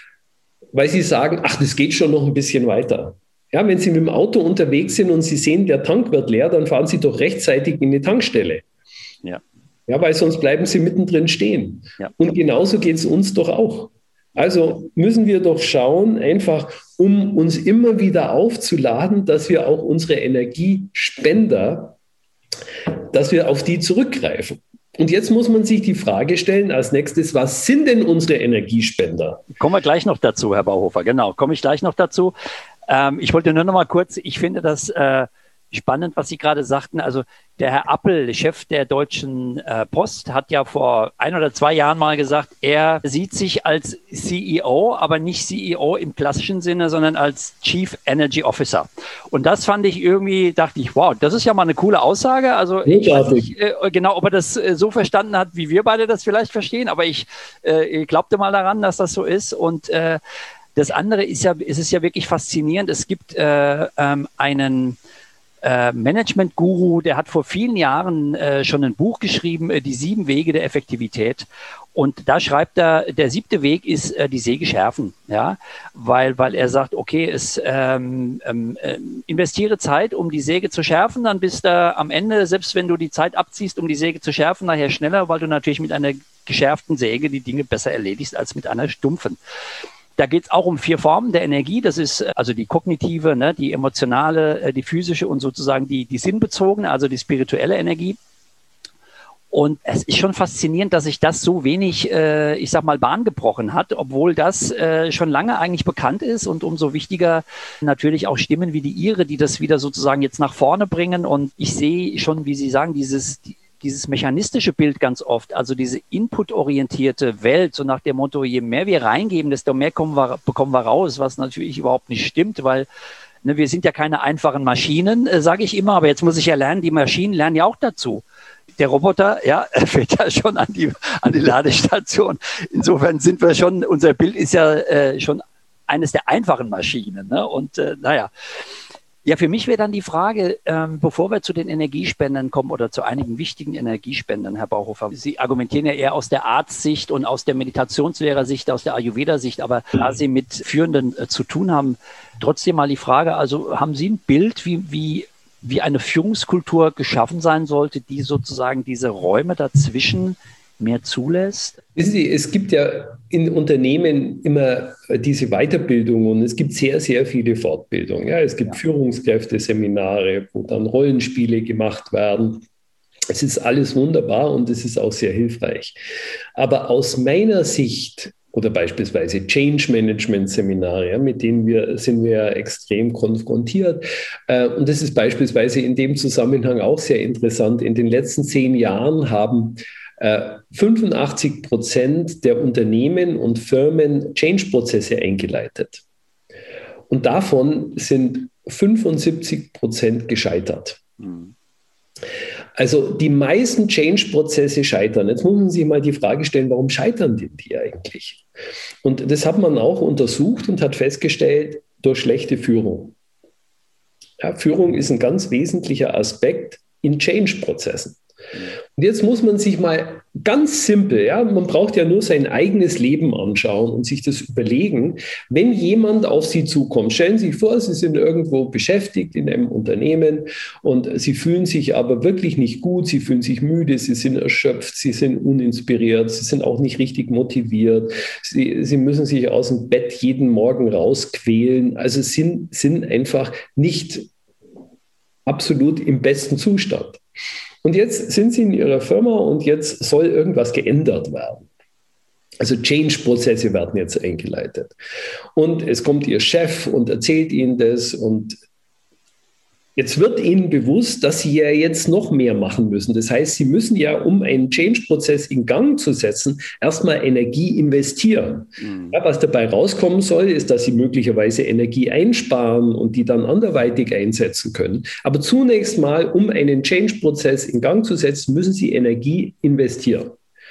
weil sie sagen, ach, das geht schon noch ein bisschen weiter. Ja, wenn Sie mit dem Auto unterwegs sind und Sie sehen, der Tank wird leer, dann fahren Sie doch rechtzeitig in die Tankstelle. Ja. Ja, weil sonst bleiben Sie mittendrin stehen. Ja. Und genauso geht es uns doch auch. Also müssen wir doch schauen, einfach um uns immer wieder aufzuladen, dass wir auch unsere Energiespender, dass wir auf die zurückgreifen. Und jetzt muss man sich die Frage stellen als nächstes, was sind denn unsere Energiespender? Kommen wir gleich noch dazu, Herr Bauhofer. Genau, komme ich gleich noch dazu. Ähm, ich wollte nur noch mal kurz, ich finde das äh, spannend, was Sie gerade sagten. Also der Herr Appel, Chef der Deutschen äh, Post, hat ja vor ein oder zwei Jahren mal gesagt, er sieht sich als C E O, aber nicht C E O im klassischen Sinne, sondern als Chief Energy Officer. Und das fand ich irgendwie, dachte ich, wow, das ist ja mal eine coole Aussage. Also ich weiß nicht äh, genau, ob er das äh, so verstanden hat, wie wir beide das vielleicht verstehen, aber ich äh, glaubte mal daran, dass das so ist. Und äh, das andere ist ja, es ist ja wirklich faszinierend. Es gibt äh, ähm, einen Äh, Management-Guru, der hat vor vielen Jahren äh, schon ein Buch geschrieben, äh, die sieben Wege der Effektivität. Und da schreibt er, der siebte Weg ist äh, die Säge schärfen, ja, weil, weil er sagt, okay, es ähm, ähm, investiere Zeit, um die Säge zu schärfen, dann bist du am Ende, selbst wenn du die Zeit abziehst, um die Säge zu schärfen, nachher schneller, weil du natürlich mit einer geschärften Säge die Dinge besser erledigst als mit einer stumpfen. Da geht es auch um vier Formen der Energie. Das ist also die kognitive, ne, die emotionale, die physische und sozusagen die, die sinnbezogene, also die spirituelle Energie. Und es ist schon faszinierend, dass sich das so wenig, äh, ich sag mal, Bahn gebrochen hat, obwohl das äh, schon lange eigentlich bekannt ist und umso wichtiger natürlich auch Stimmen wie die Ihre, die das wieder sozusagen jetzt nach vorne bringen. Und ich sehe schon, wie Sie sagen, dieses, dieses mechanistische Bild ganz oft, also diese inputorientierte Welt, so nach dem Motto, je mehr wir reingeben, desto mehr kommen wir, bekommen wir raus, was natürlich überhaupt nicht stimmt, weil ne, wir sind ja keine einfachen Maschinen, äh, sage ich immer, aber jetzt muss ich ja lernen, die Maschinen lernen ja auch dazu. Der Roboter, ja, fährt ja schon an die, an die Ladestation. Insofern sind wir schon, unser Bild ist ja äh, schon eines der einfachen Maschinen. Ne? Und äh, naja, ja, für mich wäre dann die Frage, ähm, bevor wir zu den Energiespendern kommen oder zu einigen wichtigen Energiespendern, Herr Bauhofer, Sie argumentieren ja eher aus der Arztsicht und aus der Meditationslehrersicht, aus der Ayurveda-Sicht, aber da Sie mit Führenden äh, zu tun haben, trotzdem mal die Frage, also haben Sie ein Bild, wie, wie wie eine Führungskultur geschaffen sein sollte, die sozusagen diese Räume dazwischen mehr zulässt? Wissen Sie, es gibt ja in Unternehmen immer diese Weiterbildung und es gibt sehr, sehr viele Fortbildungen. Ja, es gibt ja. Führungskräfteseminare, wo dann Rollenspiele gemacht werden. Es ist alles wunderbar und es ist auch sehr hilfreich. Aber aus meiner Sicht oder beispielsweise Change-Management-Seminare, ja, mit denen wir, sind wir extrem konfrontiert. Äh, und das ist beispielsweise in dem Zusammenhang auch sehr interessant. In den letzten zehn Jahren haben äh, fünfundachtzig Prozent der Unternehmen und Firmen Change-Prozesse eingeleitet. Und davon sind fünfundsiebzig Prozent gescheitert. Mhm. Also die meisten Change-Prozesse scheitern. Jetzt muss man sich mal die Frage stellen, warum scheitern denn die eigentlich? Und das hat man auch untersucht und hat festgestellt, durch schlechte Führung. Ja, Führung ist ein ganz wesentlicher Aspekt in Change-Prozessen. Und jetzt muss man sich mal ganz simpel, ja, man braucht ja nur sein eigenes Leben anschauen und sich das überlegen, wenn jemand auf Sie zukommt, stellen Sie sich vor, Sie sind irgendwo beschäftigt in einem Unternehmen und Sie fühlen sich aber wirklich nicht gut, Sie fühlen sich müde, Sie sind erschöpft, Sie sind uninspiriert, Sie sind auch nicht richtig motiviert, Sie, Sie müssen sich aus dem Bett jeden Morgen rausquälen, also sind, sind einfach nicht absolut im besten Zustand. Und jetzt sind Sie in Ihrer Firma und jetzt soll irgendwas geändert werden. Also Change-Prozesse werden jetzt eingeleitet. Und es kommt Ihr Chef und erzählt Ihnen das und jetzt wird Ihnen bewusst, dass Sie ja jetzt noch mehr machen müssen. Das heißt, Sie müssen ja, um einen Change-Prozess in Gang zu setzen, erstmal Energie investieren. Mhm. Ja, was dabei rauskommen soll, ist, dass Sie möglicherweise Energie einsparen und die dann anderweitig einsetzen können. Aber zunächst mal, um einen Change-Prozess in Gang zu setzen, müssen Sie Energie investieren.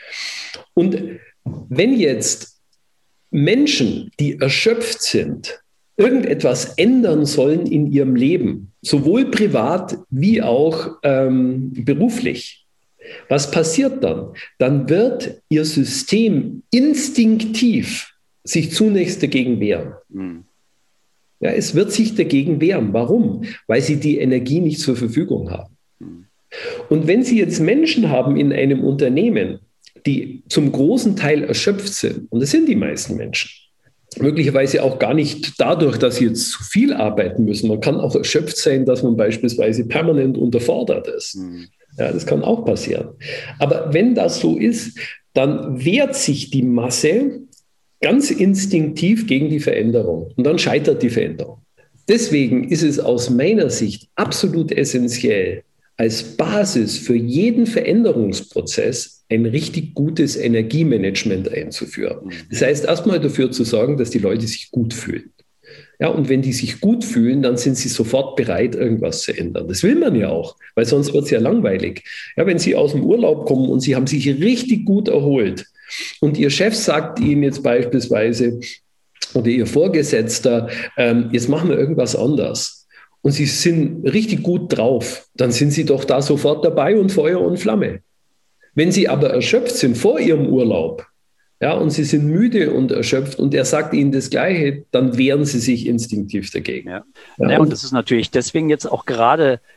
Und wenn jetzt Menschen, die erschöpft sind, irgendetwas ändern sollen in ihrem Leben, sowohl privat wie auch ähm, beruflich. Was passiert dann? Dann wird ihr System instinktiv sich zunächst dagegen wehren. Mhm. Ja, es wird sich dagegen wehren. Warum? Weil sie die Energie nicht zur Verfügung haben. Mhm. Und wenn Sie jetzt Menschen haben in einem Unternehmen, die zum großen Teil erschöpft sind, und das sind die meisten Menschen, möglicherweise auch gar nicht dadurch, dass sie jetzt zu viel arbeiten müssen. Man kann auch erschöpft sein, dass man beispielsweise permanent unterfordert ist. Mhm. Ja, das kann auch passieren. Aber wenn das so ist, dann wehrt sich die Masse ganz instinktiv gegen die Veränderung. Und dann scheitert die Veränderung. Deswegen ist es aus meiner Sicht absolut essentiell, als Basis für jeden Veränderungsprozess ein richtig gutes Energiemanagement einzuführen. Das heißt, erstmal dafür zu sorgen, dass die Leute sich gut fühlen. Ja, und wenn die sich gut fühlen, dann sind sie sofort bereit, irgendwas zu ändern. Das will man ja auch, weil sonst wird es ja langweilig. Ja, wenn Sie aus dem Urlaub kommen und Sie haben sich richtig gut erholt und Ihr Chef sagt Ihnen jetzt beispielsweise oder Ihr Vorgesetzter, ähm, jetzt machen wir irgendwas anders. Und Sie sind richtig gut drauf, dann sind Sie doch da sofort dabei und Feuer und Flamme. Wenn Sie aber erschöpft sind vor Ihrem Urlaub, ja, und Sie sind müde und erschöpft und er sagt Ihnen das Gleiche, dann wehren Sie sich instinktiv dagegen. Ja. Ja, und das ist natürlich deswegen jetzt auch gerade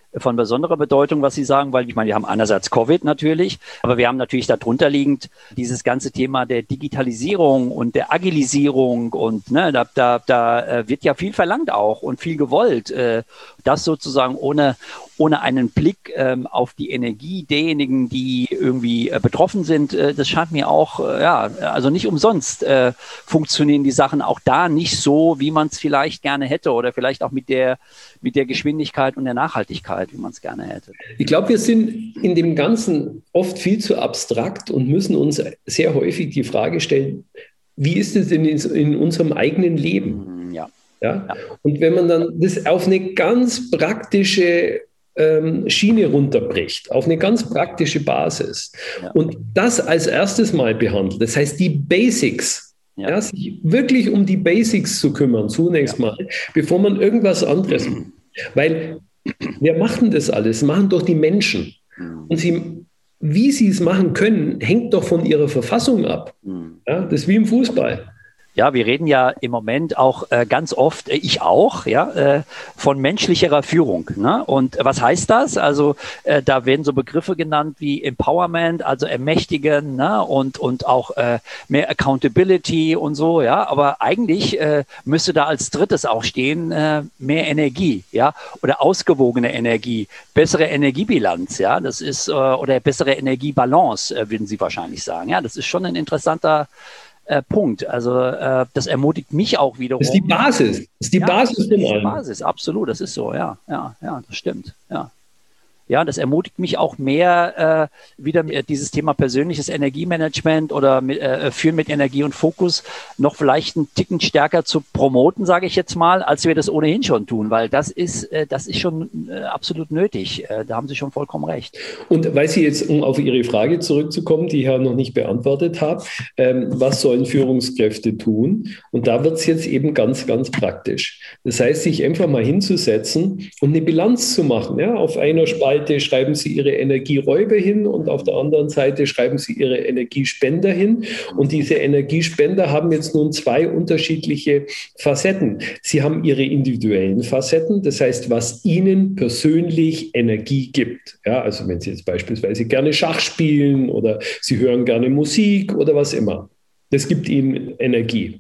von besonderer Bedeutung, was Sie sagen, weil ich meine, wir haben einerseits Covid natürlich, aber wir haben natürlich darunter liegend dieses ganze Thema der Digitalisierung und der Agilisierung und ne, da, da, da wird ja viel verlangt auch und viel gewollt. Das sozusagen ohne, ohne einen Blick ähm, auf die Energie derjenigen, die irgendwie äh, betroffen sind, äh, das scheint mir auch, äh, ja, also nicht umsonst äh, funktionieren die Sachen auch da nicht so, wie man es vielleicht gerne hätte oder vielleicht auch mit der, mit der Geschwindigkeit und der Nachhaltigkeit, wie man es gerne hätte. Ich glaube, wir sind in dem Ganzen oft viel zu abstrakt und müssen uns sehr häufig die Frage stellen, wie ist es denn in, in unserem eigenen Leben? Ja. Ja? Und wenn man dann das auf eine ganz praktische ähm, Schiene runterbricht, auf eine ganz praktische Basis ja. und das als erstes Mal behandelt, das heißt die Basics, ja. Ja, sich wirklich um die Basics zu kümmern, zunächst ja. mal, bevor man irgendwas anderes macht. Weil, wer macht denn das alles? Das machen doch die Menschen. Mhm. Und sie, wie sie es machen können, hängt doch von ihrer Verfassung ab. Mhm. Ja, das ist wie im Fußball. Ja, wir reden ja im Moment auch äh, ganz oft, äh, ich auch, ja, äh, von menschlicherer Führung. Ne? Und was heißt das? Also äh, da werden so Begriffe genannt wie Empowerment, also ermächtigen, ne? und und auch äh, mehr Accountability und so. Ja, aber eigentlich äh, müsste da als drittes auch stehen äh, mehr Energie, ja, oder ausgewogene Energie, bessere Energiebilanz, ja, das ist äh, oder bessere Energiebalance, äh, würden Sie wahrscheinlich sagen. Ja, das ist schon ein interessanter Äh, Punkt. Also äh, das ermutigt mich auch wiederum. Das ist die Basis. Das ist die ja, Basis von allem. Das ist die Basis, absolut. Das ist so, ja, ja, ja, das stimmt. Ja. Ja, das ermutigt mich auch mehr, äh, wieder dieses Thema persönliches Energiemanagement oder mit, äh, Führen mit Energie und Fokus noch vielleicht einen Ticken stärker zu promoten, sage ich jetzt mal, als wir das ohnehin schon tun, weil das ist, äh, das ist schon äh, absolut nötig. Äh, da haben Sie schon vollkommen recht. Und weil Sie jetzt, um auf Ihre Frage zurückzukommen, die ich ja noch nicht beantwortet habe, ähm, was sollen Führungskräfte tun? Und da wird es jetzt eben ganz, ganz praktisch. Das heißt, sich einfach mal hinzusetzen und eine Bilanz zu machen, ja, auf einer Spalte schreiben Sie Ihre Energieräuber hin und auf der anderen Seite schreiben Sie Ihre Energiespender hin. Und diese Energiespender haben jetzt nun zwei unterschiedliche Facetten. Sie haben Ihre individuellen Facetten, das heißt, was Ihnen persönlich Energie gibt. Ja, also wenn Sie jetzt beispielsweise gerne Schach spielen oder Sie hören gerne Musik oder was immer. Das gibt Ihnen Energie.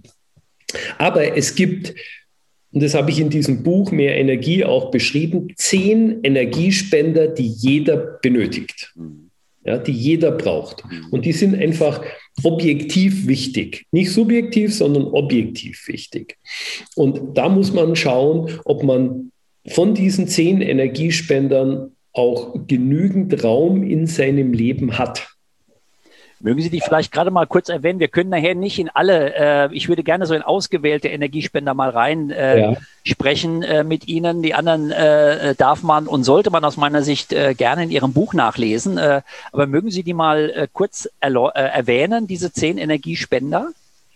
Aber es gibt, und das habe ich in diesem Buch Mehr Energie auch beschrieben, zehn Energiespender, die jeder benötigt, ja, die jeder braucht. Und die sind einfach objektiv wichtig. Nicht subjektiv, sondern objektiv wichtig. Und da muss man schauen, ob man von diesen zehn Energiespendern auch genügend Raum in seinem Leben hat. Mögen Sie die vielleicht gerade mal kurz erwähnen? Wir können nachher nicht in alle, äh, ich würde gerne so in ausgewählte Energiespender mal rein äh, ja. sprechen äh, mit Ihnen. Die anderen äh, darf man und sollte man aus meiner Sicht äh, gerne in Ihrem Buch nachlesen. Äh, aber mögen Sie die mal äh, kurz äh, erwähnen, diese zehn Energiespender?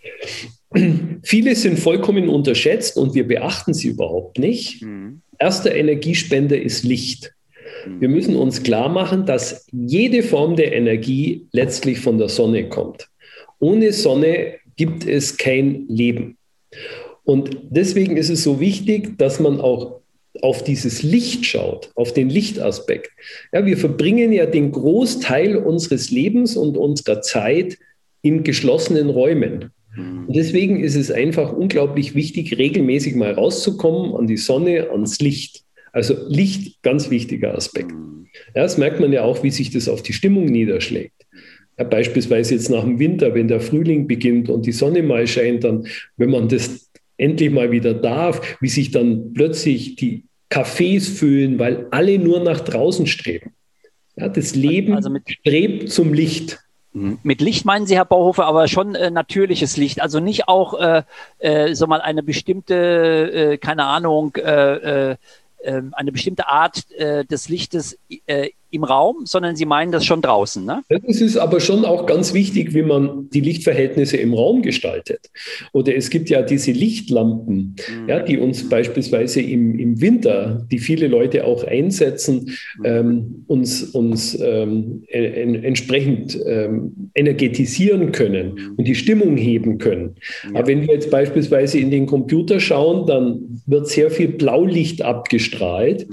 Viele sind vollkommen unterschätzt und wir beachten sie überhaupt nicht. Mhm. Erster Energiespender ist Licht. Wir müssen uns klar machen, dass jede Form der Energie letztlich von der Sonne kommt. Ohne Sonne gibt es kein Leben. Und deswegen ist es so wichtig, dass man auch auf dieses Licht schaut, auf den Lichtaspekt. Ja, wir verbringen ja den Großteil unseres Lebens und unserer Zeit in geschlossenen Räumen. Und deswegen ist es einfach unglaublich wichtig, regelmäßig mal rauszukommen an die Sonne, ans Licht. Also Licht, ganz wichtiger Aspekt. Ja, das merkt man ja auch, wie sich das auf die Stimmung niederschlägt. Ja, beispielsweise jetzt nach dem Winter, wenn der Frühling beginnt und die Sonne mal scheint, dann, wenn man das endlich mal wieder darf, wie sich dann plötzlich die Cafés füllen, weil alle nur nach draußen streben. Ja, das Leben also mit strebt zum Licht. Mit Licht meinen Sie, Herr Bauhofer, aber schon äh, natürliches Licht, also nicht auch äh, äh, so mal eine bestimmte, äh, keine Ahnung, äh, äh, eine bestimmte Art äh, des Lichtes äh, im Raum, sondern Sie meinen das schon draußen, ne? Es ist aber schon auch ganz wichtig, wie man die Lichtverhältnisse im Raum gestaltet. Oder es gibt ja diese Lichtlampen, mhm. ja, die uns beispielsweise im, im Winter, die viele Leute auch einsetzen, mhm. ähm, uns, uns ähm, en, entsprechend ähm, energetisieren können mhm. und die Stimmung heben können. Ja. Aber wenn wir jetzt beispielsweise in den Computer schauen, dann wird sehr viel Blaulicht abgestrahlt mhm. und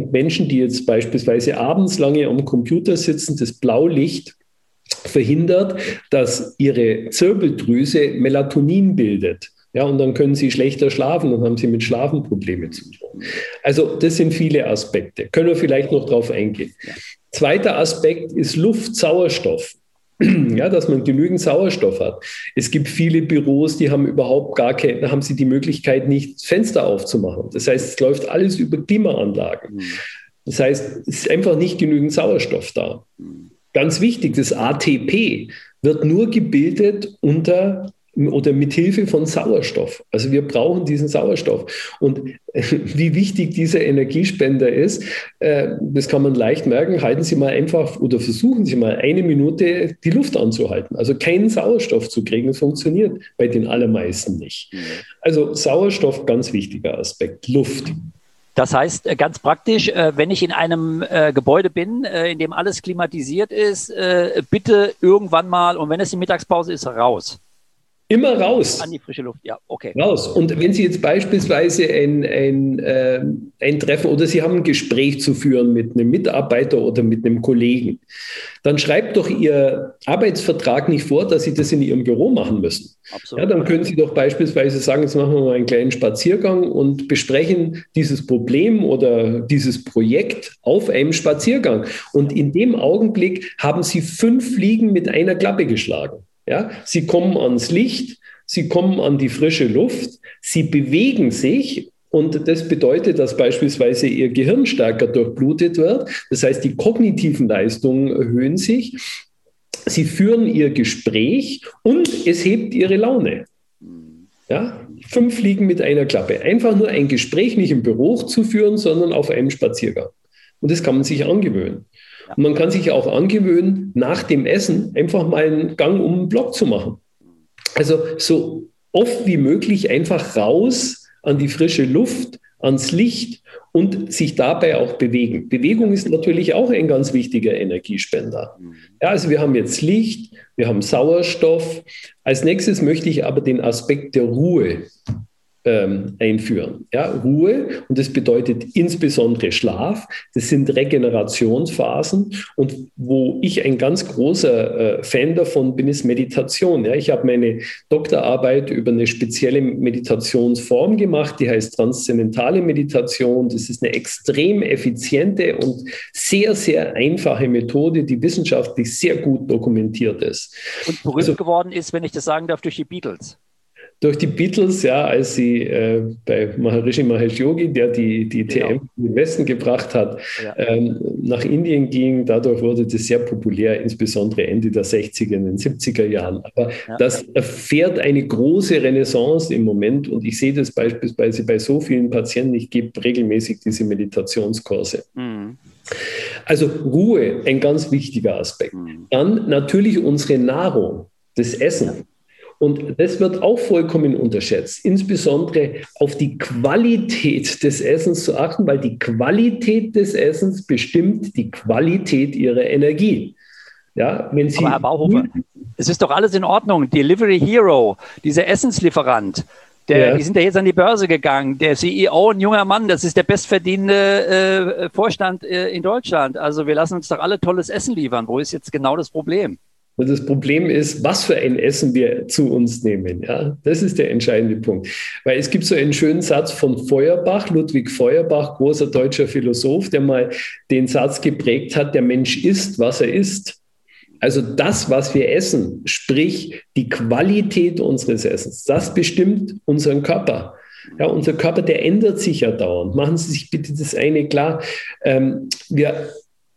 Menschen, die jetzt beispielsweise abends lange am Computer sitzen, das Blaulicht verhindert, dass ihre Zirbeldrüse Melatonin bildet. Ja, und dann können sie schlechter schlafen und haben sie mit Schlafen Probleme zu tun. Also das sind viele Aspekte. Können wir vielleicht noch drauf eingehen. Zweiter Aspekt ist Luft, Sauerstoff. Ja, dass man genügend Sauerstoff hat. Es gibt viele Büros, die haben überhaupt gar keine, da haben sie die Möglichkeit, nicht das Fenster aufzumachen. Das heißt, es läuft alles über Klimaanlagen. Das heißt, es ist einfach nicht genügend Sauerstoff da. Ganz wichtig, das A T P wird nur gebildet unter oder mit Hilfe von Sauerstoff. Also wir brauchen diesen Sauerstoff. Und wie wichtig dieser Energiespender ist, äh, das kann man leicht merken. Halten Sie mal einfach oder versuchen Sie mal eine Minute die Luft anzuhalten. Also keinen Sauerstoff zu kriegen, das funktioniert bei den allermeisten nicht. Also Sauerstoff, ganz wichtiger Aspekt, Luft. Das heißt, ganz praktisch, wenn ich in einem Gebäude bin, in dem alles klimatisiert ist, bitte irgendwann mal, und wenn es die Mittagspause ist, raus. Immer raus. An die frische Luft, ja, okay. Raus. Und wenn Sie jetzt beispielsweise ein, ein, äh, ein Treffen oder Sie haben ein Gespräch zu führen mit einem Mitarbeiter oder mit einem Kollegen, dann schreibt doch Ihr Arbeitsvertrag nicht vor, dass Sie das in Ihrem Büro machen müssen. Absolut. Ja, dann können Sie doch beispielsweise sagen, jetzt machen wir mal einen kleinen Spaziergang und besprechen dieses Problem oder dieses Projekt auf einem Spaziergang. Und in dem Augenblick haben Sie fünf Fliegen mit einer Klappe geschlagen. Ja, sie kommen ans Licht, sie kommen an die frische Luft, sie bewegen sich und das bedeutet, dass beispielsweise ihr Gehirn stärker durchblutet wird. Das heißt, die kognitiven Leistungen erhöhen sich, sie führen ihr Gespräch und es hebt ihre Laune. Ja, fünf Fliegen mit einer Klappe. Einfach nur ein Gespräch nicht im Büro zu führen, sondern auf einem Spaziergang. Und das kann man sich angewöhnen. Und man kann sich auch angewöhnen, nach dem Essen einfach mal einen Gang um den Block zu machen. Also so oft wie möglich einfach raus an die frische Luft, ans Licht und sich dabei auch bewegen. Bewegung ist natürlich auch ein ganz wichtiger Energiespender. Ja, also wir haben jetzt Licht, wir haben Sauerstoff. Als nächstes möchte ich aber den Aspekt der Ruhe Ähm, einführen. Ja, Ruhe, und das bedeutet insbesondere Schlaf. Das sind Regenerationsphasen, und wo ich ein ganz großer äh, Fan davon bin, ist Meditation. Ja, ich habe meine Doktorarbeit über eine spezielle Meditationsform gemacht, die heißt transzendentale Meditation. Das ist eine extrem effiziente und sehr, sehr einfache Methode, die wissenschaftlich sehr gut dokumentiert ist. Und berühmt also, geworden ist, wenn ich das sagen darf, durch die Beatles. Durch die Beatles, ja, als sie äh, bei Maharishi Mahesh Yogi, der die, die genau. T M in den Westen gebracht hat, ja. ähm, nach Indien ging. Dadurch wurde das sehr populär, insbesondere Ende der sechziger, in den siebziger Jahren. Aber ja. das erfährt eine große Renaissance im Moment, und ich sehe das beispielsweise bei so vielen Patienten. Ich gebe regelmäßig diese Meditationskurse. Mhm. Also Ruhe, ein ganz wichtiger Aspekt. Mhm. Dann natürlich unsere Nahrung, das Essen. Ja. Und das wird auch vollkommen unterschätzt, insbesondere auf die Qualität des Essens zu achten, weil die Qualität des Essens bestimmt die Qualität ihrer Energie. Ja, wenn Sie Aber Herr Bauhofer, es ist doch alles in Ordnung. Delivery Hero, dieser Essenslieferant, der, ja. die sind ja jetzt an die Börse gegangen. Der C E O, ein junger Mann, das ist der bestverdienende äh, Vorstand äh, in Deutschland. Also wir lassen uns doch alle tolles Essen liefern. Wo ist jetzt genau das Problem? Und das Problem ist, was für ein Essen wir zu uns nehmen. Ja, das ist der entscheidende Punkt. Weil es gibt so einen schönen Satz von Feuerbach, Ludwig Feuerbach, großer deutscher Philosoph, der mal den Satz geprägt hat: Der Mensch isst, was er isst. Also das, was wir essen, sprich die Qualität unseres Essens, das bestimmt unseren Körper. Ja, unser Körper, der ändert sich ja dauernd. Machen Sie sich bitte das eine klar. Ähm, wir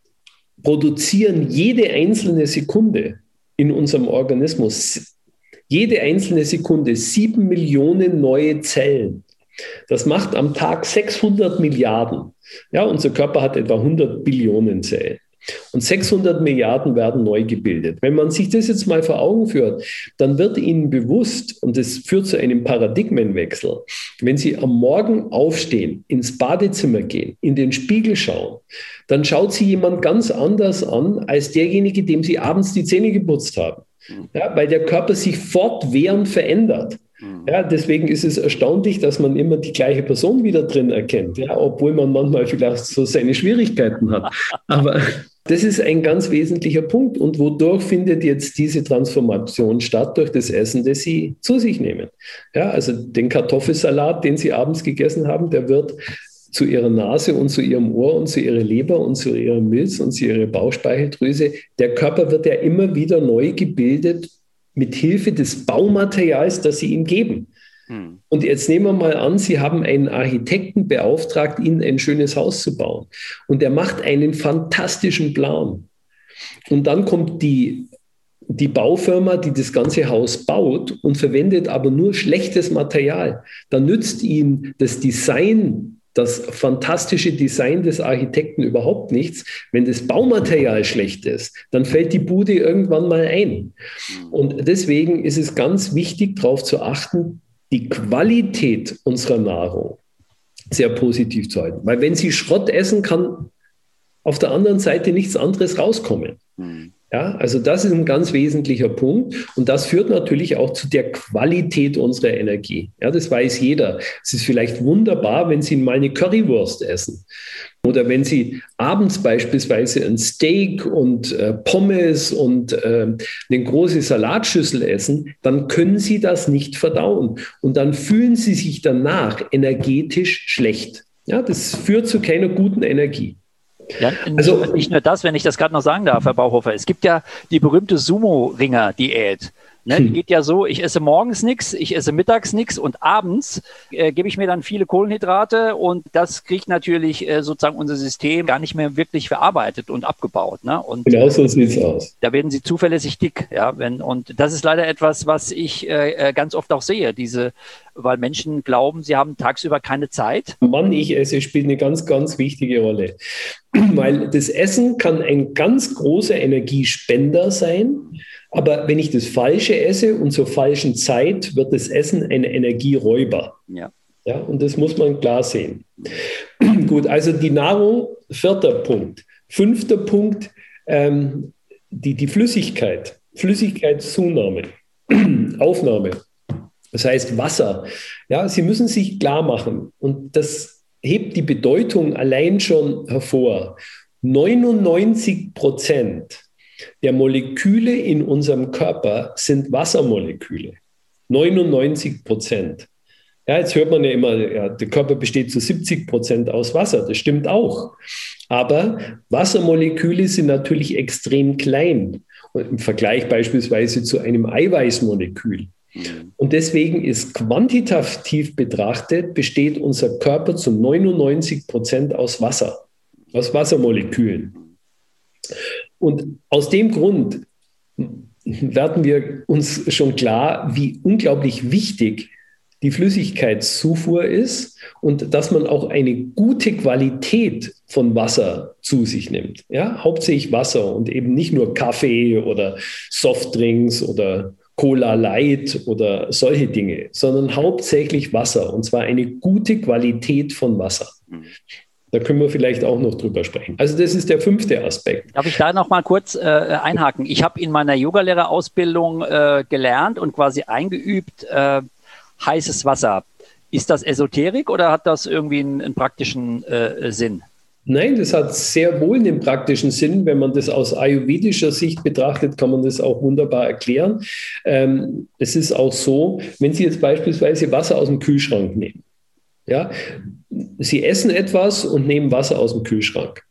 produzieren jede einzelne Sekunde in unserem Organismus, jede einzelne Sekunde sieben Millionen neue Zellen. Das macht am Tag sechshundert Milliarden. Ja, unser Körper hat etwa hundert Billionen Zellen. Und sechshundert Milliarden werden neu gebildet. Wenn man sich das jetzt mal vor Augen führt, dann wird Ihnen bewusst, und das führt zu einem Paradigmenwechsel, wenn Sie am Morgen aufstehen, ins Badezimmer gehen, in den Spiegel schauen, dann schaut Sie jemand ganz anders an als derjenige, dem Sie abends die Zähne geputzt haben. Ja, weil der Körper sich fortwährend verändert. Ja, deswegen ist es erstaunlich, dass man immer die gleiche Person wieder drin erkennt, ja, obwohl man manchmal vielleicht so seine Schwierigkeiten hat. Aber das ist ein ganz wesentlicher Punkt. Und wodurch findet jetzt diese Transformation statt? Durch das Essen, das Sie zu sich nehmen. Ja, also den Kartoffelsalat, den Sie abends gegessen haben, der wird zu Ihrer Nase und zu Ihrem Ohr und zu Ihrer Leber und zu Ihrer Milz und zu Ihrer Bauchspeicheldrüse. Der Körper wird ja immer wieder neu gebildet mit Hilfe des Baumaterials, das Sie ihm geben. Hm. Und jetzt nehmen wir mal an, Sie haben einen Architekten beauftragt, Ihnen ein schönes Haus zu bauen. Und der macht einen fantastischen Plan. Und dann kommt die, die Baufirma, die das ganze Haus baut und verwendet aber nur schlechtes Material. Dann nützt Ihnen das Design, das fantastische Design des Architekten überhaupt nichts. Wenn das Baumaterial schlecht ist, dann fällt die Bude irgendwann mal ein. Und deswegen ist es ganz wichtig, darauf zu achten, die Qualität unserer Nahrung sehr positiv zu halten. Weil wenn Sie Schrott essen, kann auf der anderen Seite nichts anderes rauskommen. Ja, also das ist ein ganz wesentlicher Punkt und das führt natürlich auch zu der Qualität unserer Energie. Ja, das weiß jeder. Es ist vielleicht wunderbar, wenn Sie mal eine Currywurst essen oder wenn Sie abends beispielsweise ein Steak und äh, Pommes und äh, eine große Salatschüssel essen, dann können Sie das nicht verdauen und dann fühlen Sie sich danach energetisch schlecht. Ja, das führt zu keiner guten Energie. Ja, also, nicht nur das, wenn ich das gerade noch sagen darf, Herr Bauhofer. Es gibt ja die berühmte Sumo-Ringer-Diät. Ne, die geht ja so, ich esse morgens nichts, ich esse mittags nichts und abends äh, gebe ich mir dann viele Kohlenhydrate und das kriegt natürlich äh, sozusagen unser System gar nicht mehr wirklich verarbeitet und abgebaut. Ne? Und genau so sieht es aus. Da werden sie zuverlässig dick. Ja, wenn, und das ist leider etwas, was ich äh, ganz oft auch sehe, diese, weil Menschen glauben, sie haben tagsüber keine Zeit. Wann ich esse, spielt eine ganz, ganz wichtige Rolle. Weil das Essen kann ein ganz großer Energiespender sein. Aber wenn ich das Falsche esse und zur falschen Zeit, wird das Essen ein Energieräuber. Ja. Ja, und das muss man klar sehen. Gut, also die Nahrung, vierter Punkt. Fünfter Punkt, ähm, die, die Flüssigkeit, Flüssigkeitszunahme, Aufnahme. Das heißt Wasser. Ja, Sie müssen sich klar machen, und das hebt die Bedeutung allein schon hervor. neunundneunzig Prozent der Moleküle in unserem Körper sind Wassermoleküle. neunundneunzig Prozent. Ja, jetzt hört man ja immer, ja, der Körper besteht zu siebzig Prozent aus Wasser. Das stimmt auch. Aber Wassermoleküle sind natürlich extrem klein im Vergleich beispielsweise zu einem Eiweißmolekül. Und deswegen ist quantitativ betrachtet, besteht unser Körper zu neunundneunzig Prozent aus Wasser, aus Wassermolekülen. Und aus dem Grund werden wir uns schon klar, wie unglaublich wichtig die Flüssigkeitszufuhr ist und dass man auch eine gute Qualität von Wasser zu sich nimmt. Ja, hauptsächlich Wasser und eben nicht nur Kaffee oder Softdrinks oder Cola Light oder solche Dinge, sondern hauptsächlich Wasser, und zwar eine gute Qualität von Wasser. Da können wir vielleicht auch noch drüber sprechen. Also das ist der fünfte Aspekt. Darf ich da noch mal kurz äh, einhaken? Ich habe in meiner Yogalehrerausbildung äh, gelernt und quasi eingeübt, äh, heißes Wasser. Ist das Esoterik oder hat das irgendwie einen, einen praktischen äh, Sinn? Nein, das hat sehr wohl einen praktischen Sinn. Wenn man das aus ayurvedischer Sicht betrachtet, kann man das auch wunderbar erklären. Ähm, es ist auch so, wenn Sie jetzt beispielsweise Wasser aus dem Kühlschrank nehmen, ja, Sie essen etwas und nehmen Wasser aus dem Kühlschrank,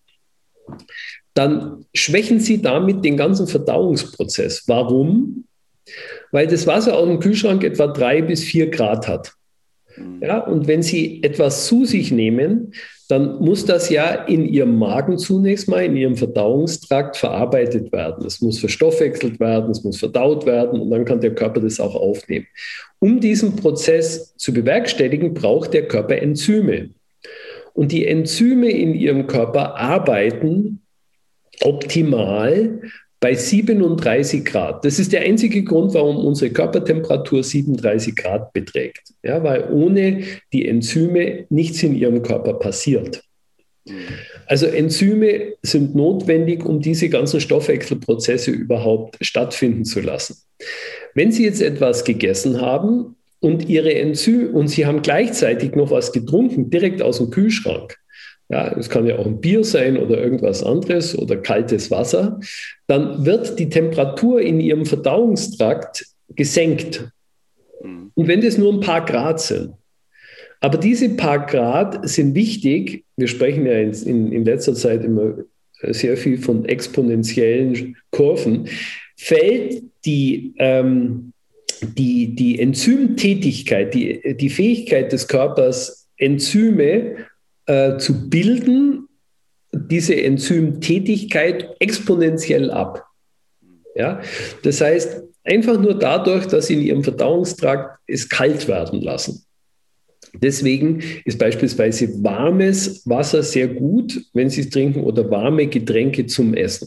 dann schwächen Sie damit den ganzen Verdauungsprozess. Warum? Weil das Wasser aus dem Kühlschrank etwa drei bis vier Grad hat. Ja, und wenn Sie etwas zu sich nehmen, dann muss das ja in Ihrem Magen zunächst mal, in Ihrem Verdauungstrakt verarbeitet werden. Es muss verstoffwechselt werden, es muss verdaut werden und dann kann der Körper das auch aufnehmen. Um diesen Prozess zu bewerkstelligen, braucht der Körper Enzyme. Und die Enzyme in Ihrem Körper arbeiten optimal bei siebenunddreißig Grad. Das ist der einzige Grund, warum unsere Körpertemperatur siebenunddreißig Grad beträgt. Ja, weil ohne die Enzyme nichts in Ihrem Körper passiert. Also Enzyme sind notwendig, um diese ganzen Stoffwechselprozesse überhaupt stattfinden zu lassen. Wenn Sie jetzt etwas gegessen haben und Ihre Enzyme und Sie haben gleichzeitig noch was getrunken, direkt aus dem Kühlschrank, ja, es kann ja auch ein Bier sein oder irgendwas anderes oder kaltes Wasser, dann wird die Temperatur in Ihrem Verdauungstrakt gesenkt. Und wenn das nur ein paar Grad sind, aber diese paar Grad sind wichtig, wir sprechen ja in, in, in letzter Zeit immer sehr viel von exponentiellen Kurven, fällt die, ähm, die, die Enzymtätigkeit, die, die Fähigkeit des Körpers, Enzyme äh, zu bilden, diese Enzymtätigkeit exponentiell ab. Ja? Das heißt, einfach nur dadurch, dass Sie in Ihrem Verdauungstrakt es kalt werden lassen. Deswegen ist beispielsweise warmes Wasser sehr gut, wenn Sie es trinken, oder warme Getränke zum Essen.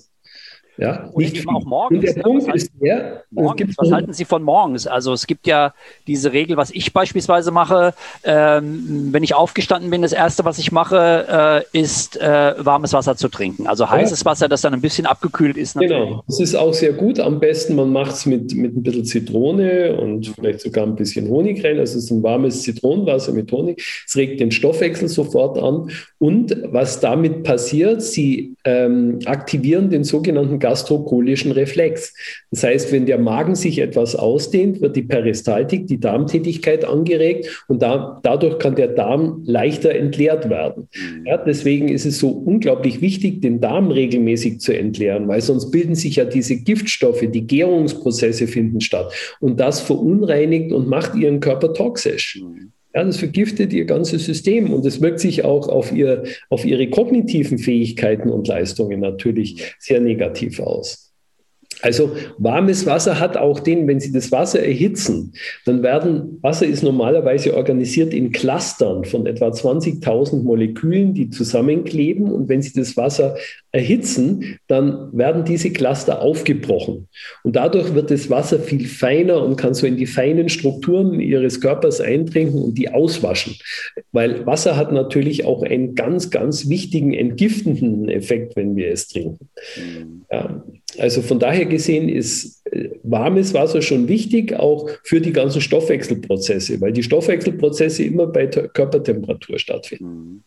Ja, und nicht eben auch morgens. Und der ne? Punkt was, ist der, morgens was halten Sie von morgens? Also es gibt ja diese Regel, was ich beispielsweise mache, ähm, wenn ich aufgestanden bin, das Erste, was ich mache, äh, ist äh, warmes Wasser zu trinken. Also heißes ja. Wasser, das dann ein bisschen abgekühlt ist. Natürlich. Genau, das ist auch sehr gut. Am besten, man macht es mit, mit ein bisschen Zitrone und vielleicht sogar ein bisschen Honig rein. Also es ist ein warmes Zitronenwasser mit Honig. Es regt den Stoffwechsel sofort an. Und was damit passiert, Sie ähm, aktivieren den sogenannten gastrocholischen Reflex. Das heißt, wenn der Magen sich etwas ausdehnt, wird die Peristaltik, die Darmtätigkeit angeregt und da, dadurch kann der Darm leichter entleert werden. Ja, deswegen ist es so unglaublich wichtig, den Darm regelmäßig zu entleeren, weil sonst bilden sich ja diese Giftstoffe, die Gärungsprozesse finden statt und das verunreinigt und macht Ihren Körper toxisch. Ja, das vergiftet Ihr ganzes System und es wirkt sich auch auf, ihr, auf Ihre kognitiven Fähigkeiten und Leistungen natürlich sehr negativ aus. Also warmes Wasser hat auch den, wenn Sie das Wasser erhitzen, dann werden, Wasser ist normalerweise organisiert in Clustern von etwa zwanzigtausend Molekülen, die zusammenkleben und wenn Sie das Wasser erhitzen, dann werden diese Cluster aufgebrochen und dadurch wird das Wasser viel feiner und kann so in die feinen Strukturen Ihres Körpers eindringen und die auswaschen, weil Wasser hat natürlich auch einen ganz, ganz wichtigen entgiftenden Effekt, wenn wir es trinken. Ja, also von daher gesehen ist warmes Wasser schon wichtig, auch für die ganzen Stoffwechselprozesse, weil die Stoffwechselprozesse immer bei Körpertemperatur stattfinden.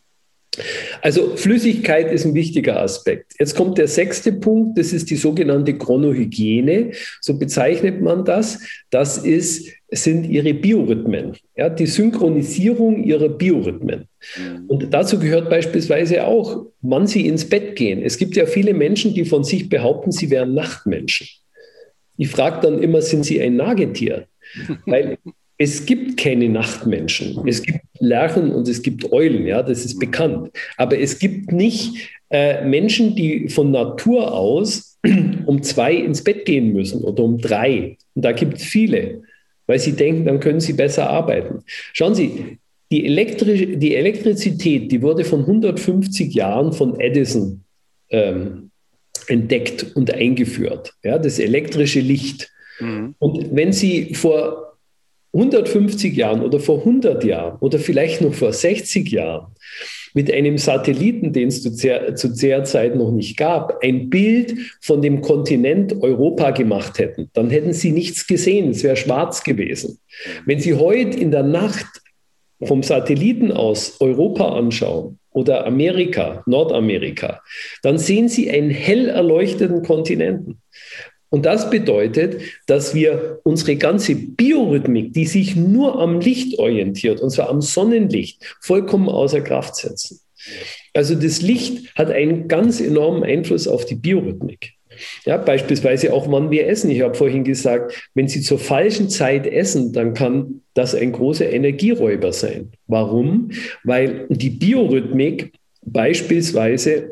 Also Flüssigkeit ist ein wichtiger Aspekt. Jetzt kommt der sechste Punkt, das ist die sogenannte Chronohygiene, so bezeichnet man das. Das ist, sind ihre Biorhythmen, ja, die Synchronisierung ihrer Biorhythmen. Und dazu gehört beispielsweise auch, wann sie ins Bett gehen. Es gibt ja viele Menschen, die von sich behaupten, sie wären Nachtmenschen. Ich frage dann immer, sind sie ein Nagetier? Weil es gibt keine Nachtmenschen. Es gibt Lerchen und es gibt Eulen, ja, das ist bekannt. Aber es gibt nicht äh, Menschen, die von Natur aus um zwei ins Bett gehen müssen oder um drei. Und da gibt es viele, weil sie denken, dann können sie besser arbeiten. Schauen Sie, die, Elektri- die Elektrizität, die wurde von hundertfünfzig Jahren von Edison ähm, entdeckt und eingeführt. Ja, das elektrische Licht. Mhm. Und wenn Sie vor hundertfünfzig Jahren oder vor hundert Jahren oder vielleicht noch vor sechzig Jahren mit einem Satelliten, den es zu der, zu der Zeit noch nicht gab, ein Bild von dem Kontinent Europa gemacht hätten, dann hätten Sie nichts gesehen, es wäre schwarz gewesen. Wenn Sie heute in der Nacht vom Satelliten aus Europa anschauen oder Amerika, Nordamerika, dann sehen Sie einen hell erleuchteten Kontinenten. Und das bedeutet, dass wir unsere ganze Biorhythmik, die sich nur am Licht orientiert, und zwar am Sonnenlicht, vollkommen außer Kraft setzen. Also das Licht hat einen ganz enormen Einfluss auf die Biorhythmik. Ja, beispielsweise auch, wann wir essen. Ich habe vorhin gesagt, wenn Sie zur falschen Zeit essen, dann kann das ein großer Energieräuber sein. Warum? Weil die Biorhythmik beispielsweise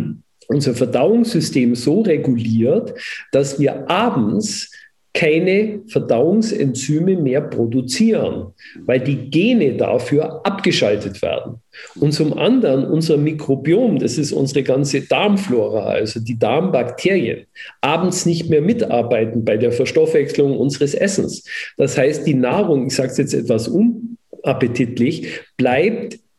unser Verdauungssystem so reguliert, dass wir abends keine Verdauungsenzyme mehr produzieren, weil die Gene dafür abgeschaltet werden. Und zum anderen unser Mikrobiom, das ist unsere ganze Darmflora, also die Darmbakterien, abends nicht mehr mitarbeiten bei der Verstoffwechslung unseres Essens. Das heißt, die Nahrung, ich sage es jetzt etwas unappetitlich, bleibt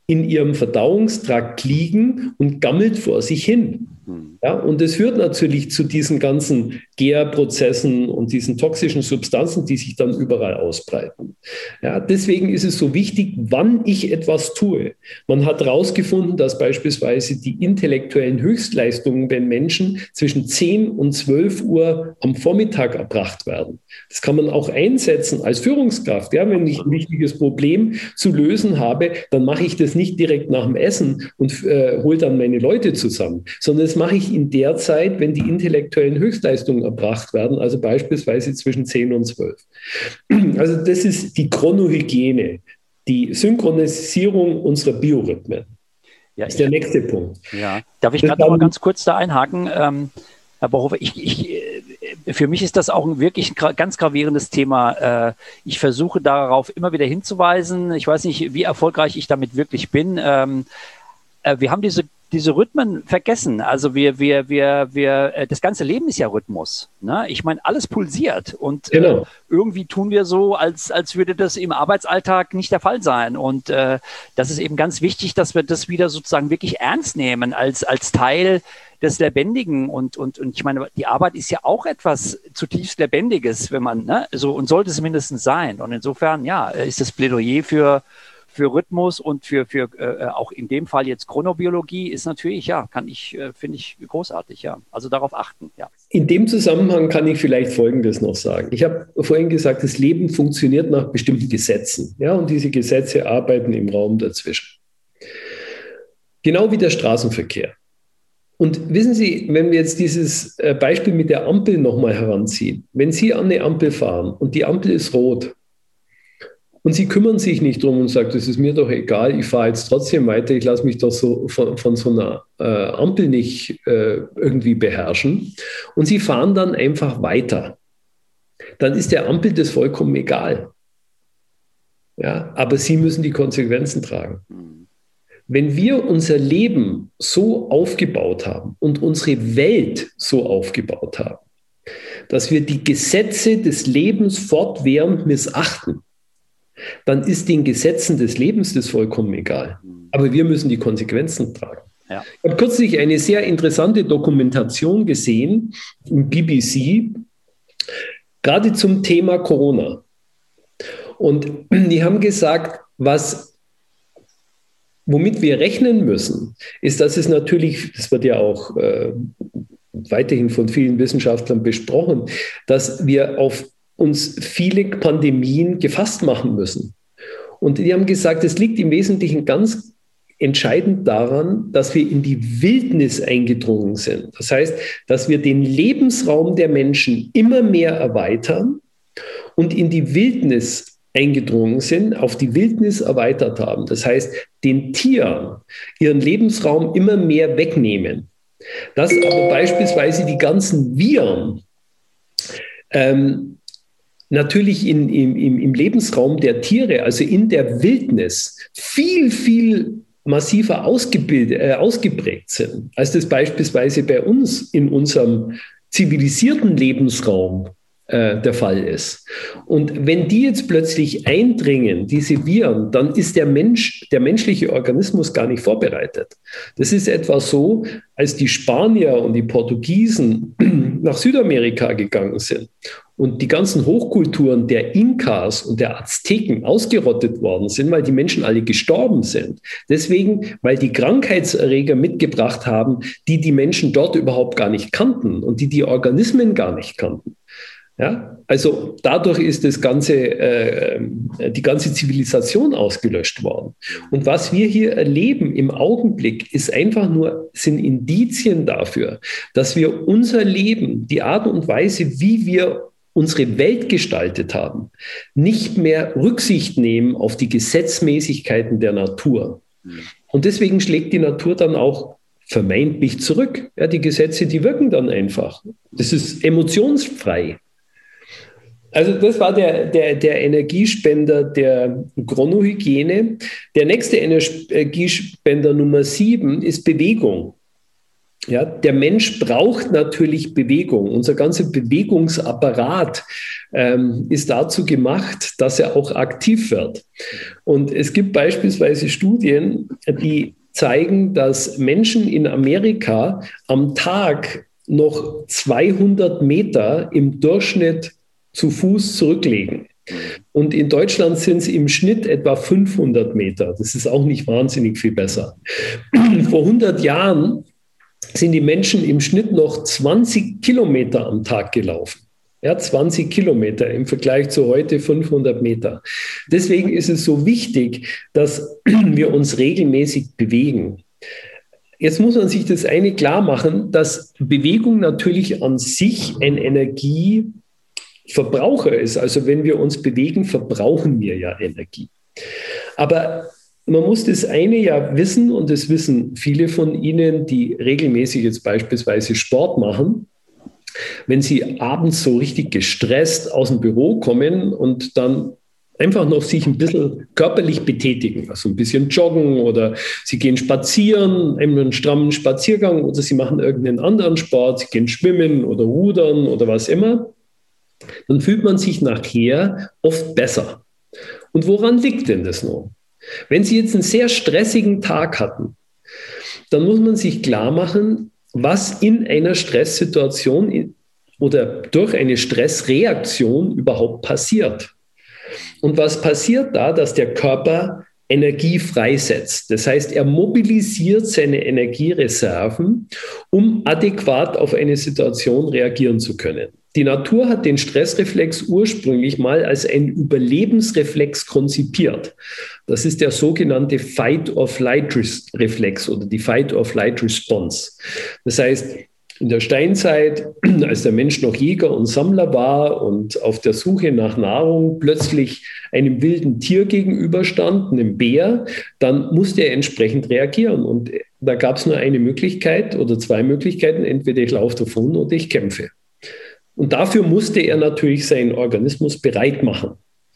in ihrem Verdauungstrakt liegen und gammelt vor sich hin. Ja, und es führt natürlich zu diesen ganzen Gärprozessen und diesen toxischen Substanzen, die sich dann überall ausbreiten. Ja, deswegen ist es so wichtig, wann ich etwas tue. Man hat herausgefunden, dass beispielsweise die intellektuellen Höchstleistungen bei Menschen zwischen zehn und zwölf Uhr am Vormittag erbracht werden. Das kann man auch einsetzen als Führungskraft. Ja, wenn ich ein wichtiges Problem zu lösen habe, dann mache ich das nicht direkt nach dem Essen und äh, hole dann meine Leute zusammen, sondern das mache ich in der Zeit, wenn die intellektuellen Höchstleistungen erbracht werden, also beispielsweise zwischen zehn und zwölf. Also das ist die Chronohygiene, die Synchronisierung unserer Biorhythmen. Ja, das ist der nächste Punkt. Ja. Darf ich gerade noch mal ganz kurz da einhaken? Ähm, Herr Bauhofer, ich, ich, für mich ist das auch ein wirklich ein ganz gravierendes Thema. Äh, ich versuche darauf immer wieder hinzuweisen. Ich weiß nicht, wie erfolgreich ich damit wirklich bin. Ähm, äh, wir haben diese diese Rhythmen vergessen. Also wir, wir, wir, wir, das ganze Leben ist ja Rhythmus. Ne? Ich meine, alles pulsiert und genau. äh, irgendwie tun wir so, als, als würde das im Arbeitsalltag nicht der Fall sein. Und äh, das ist eben ganz wichtig, dass wir das wieder sozusagen wirklich ernst nehmen als, als Teil des Lebendigen. Und, und, und ich meine, die Arbeit ist ja auch etwas zutiefst Lebendiges, wenn man, ne, so, und sollte es mindestens sein. Und insofern, ja, ist das Plädoyer für für Rhythmus und für, für äh, auch in dem Fall jetzt Chronobiologie ist natürlich, ja, kann ich, äh, finde ich großartig, ja. Also darauf achten, ja. In dem Zusammenhang kann ich vielleicht Folgendes noch sagen. Ich habe vorhin gesagt, das Leben funktioniert nach bestimmten Gesetzen, ja, und diese Gesetze arbeiten im Raum dazwischen. Genau wie der Straßenverkehr. Und wissen Sie, wenn wir jetzt dieses Beispiel mit der Ampel nochmal heranziehen, wenn Sie an eine Ampel fahren und die Ampel ist rot, und Sie kümmern sich nicht drum und sagen, das ist mir doch egal, ich fahre jetzt trotzdem weiter, ich lasse mich doch so von, von so einer äh, Ampel nicht äh, irgendwie beherrschen. Und Sie fahren dann einfach weiter. Dann ist der Ampel das vollkommen egal. Ja, aber Sie müssen die Konsequenzen tragen. Wenn wir unser Leben so aufgebaut haben und unsere Welt so aufgebaut haben, dass wir die Gesetze des Lebens fortwährend missachten, dann ist den Gesetzen des Lebens das vollkommen egal. Aber wir müssen die Konsequenzen tragen. Ja. Ich habe kürzlich eine sehr interessante Dokumentation gesehen im B B C, gerade zum Thema Corona. Und die haben gesagt, was, womit wir rechnen müssen, ist, dass es natürlich, das wird ja auch äh, weiterhin von vielen Wissenschaftlern besprochen, dass wir auf uns viele Pandemien gefasst machen müssen. Und die haben gesagt, es liegt im Wesentlichen ganz entscheidend daran, dass wir in die Wildnis eingedrungen sind. Das heißt, dass wir den Lebensraum der Menschen immer mehr erweitern und in die Wildnis eingedrungen sind, auf die Wildnis erweitert haben. Das heißt, den Tieren ihren Lebensraum immer mehr wegnehmen. Dass aber beispielsweise die ganzen Viren ähm, natürlich in, im, im Lebensraum der Tiere, also in der Wildnis, viel, viel massiver ausgebildet, äh, ausgeprägt sind, als das beispielsweise bei uns in unserem zivilisierten Lebensraum äh, der Fall ist. Und wenn die jetzt plötzlich eindringen, diese Viren, dann ist der Mensch, der menschliche Organismus gar nicht vorbereitet. Das ist etwa so, als die Spanier und die Portugiesen nach Südamerika gegangen sind und die ganzen Hochkulturen der Inkas und der Azteken ausgerottet worden sind, weil die Menschen alle gestorben sind. Deswegen, weil die Krankheitserreger mitgebracht haben, die die Menschen dort überhaupt gar nicht kannten und die die Organismen gar nicht kannten. Ja, also dadurch ist das ganze, äh, die ganze Zivilisation ausgelöscht worden. Und was wir hier erleben im Augenblick ist einfach nur, sind Indizien dafür, dass wir unser Leben, die Art und Weise, wie wir unsere Welt gestaltet haben, nicht mehr Rücksicht nehmen auf die Gesetzmäßigkeiten der Natur. Und deswegen schlägt die Natur dann auch vermeintlich zurück. Ja, die Gesetze, die wirken dann einfach. Das ist emotionsfrei. Also das war der, der, der Energiespender der Chronohygiene. Der nächste Energiespender Nummer sieben ist Bewegung. Ja, der Mensch braucht natürlich Bewegung. Unser ganzer Bewegungsapparat ähm, ist dazu gemacht, dass er auch aktiv wird. Und es gibt beispielsweise Studien, die zeigen, dass Menschen in Amerika am Tag noch zweihundert Meter im Durchschnitt zu Fuß zurücklegen. Und in Deutschland sind es im Schnitt etwa fünfhundert Meter. Das ist auch nicht wahnsinnig viel besser. Vor hundert Jahren sind die Menschen im Schnitt noch zwanzig Kilometer am Tag gelaufen. Ja, zwanzig Kilometer im Vergleich zu heute fünfhundert Meter. Deswegen ist es so wichtig, dass wir uns regelmäßig bewegen. Jetzt muss man sich das eine klar machen, dass Bewegung natürlich an sich ein Energieverbraucher ist. Also wenn wir uns bewegen, verbrauchen wir ja Energie. Aber man muss das eine ja wissen, und das wissen viele von Ihnen, die regelmäßig jetzt beispielsweise Sport machen. Wenn Sie abends so richtig gestresst aus dem Büro kommen und dann einfach noch sich ein bisschen körperlich betätigen, also ein bisschen joggen oder Sie gehen spazieren, einen strammen Spaziergang oder Sie machen irgendeinen anderen Sport, Sie gehen schwimmen oder rudern oder was immer, dann fühlt man sich nachher oft besser. Und woran liegt denn das nun? Wenn Sie jetzt einen sehr stressigen Tag hatten, dann muss man sich klar machen, was in einer Stresssituation oder durch eine Stressreaktion überhaupt passiert. Und was passiert da, dass der Körper Energie freisetzt? Das heißt, er mobilisiert seine Energiereserven, um adäquat auf eine Situation reagieren zu können. Die Natur hat den Stressreflex ursprünglich mal als einen Überlebensreflex konzipiert. Das ist der sogenannte Fight-or-Flight-Reflex oder die Fight-or-Flight-Response. Das heißt, in der Steinzeit, als der Mensch noch Jäger und Sammler war und auf der Suche nach Nahrung plötzlich einem wilden Tier gegenüberstand, einem Bär, dann musste er entsprechend reagieren. Und da gab es nur eine Möglichkeit oder zwei Möglichkeiten, entweder ich laufe davon oder ich kämpfe. Und dafür musste er natürlich seinen Organismus bereit machen.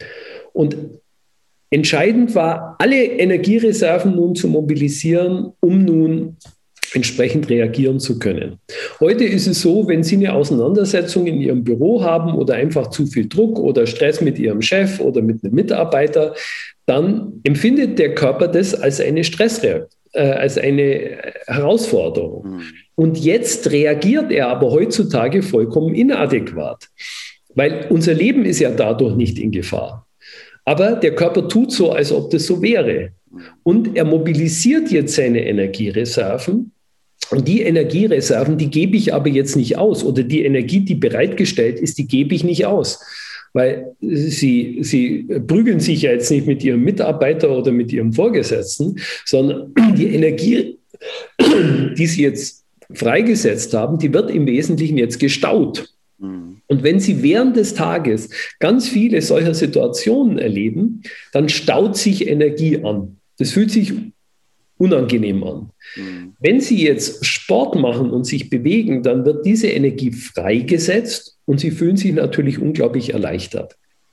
Und entscheidend war, alle Energiereserven nun zu mobilisieren, um nun entsprechend reagieren zu können. Heute ist es so, wenn Sie eine Auseinandersetzung in Ihrem Büro haben oder einfach zu viel Druck oder Stress mit Ihrem Chef oder mit einem Mitarbeiter, dann empfindet der Körper das als eine Stressreaktion, äh, als eine Herausforderung. Mhm. Und jetzt reagiert er aber heutzutage vollkommen inadäquat, weil unser Leben ist ja dadurch nicht in Gefahr. Aber der Körper tut so, als ob das so wäre. Und er mobilisiert jetzt seine Energiereserven. Und die Energiereserven, die gebe ich aber jetzt nicht aus. Oder die Energie, die bereitgestellt ist, die gebe ich nicht aus. Weil sie, sie prügeln sich ja jetzt nicht mit ihrem Mitarbeiter oder mit ihrem Vorgesetzten, sondern die Energie, die sie jetzt freigesetzt haben, die wird im Wesentlichen jetzt gestaut. Und wenn Sie während des Tages ganz viele solcher Situationen erleben, dann staut sich Energie an. Das fühlt sich unangenehm an. Mhm. Wenn Sie jetzt Sport machen und sich bewegen, dann wird diese Energie freigesetzt und Sie fühlen sich natürlich unglaublich erleichtert.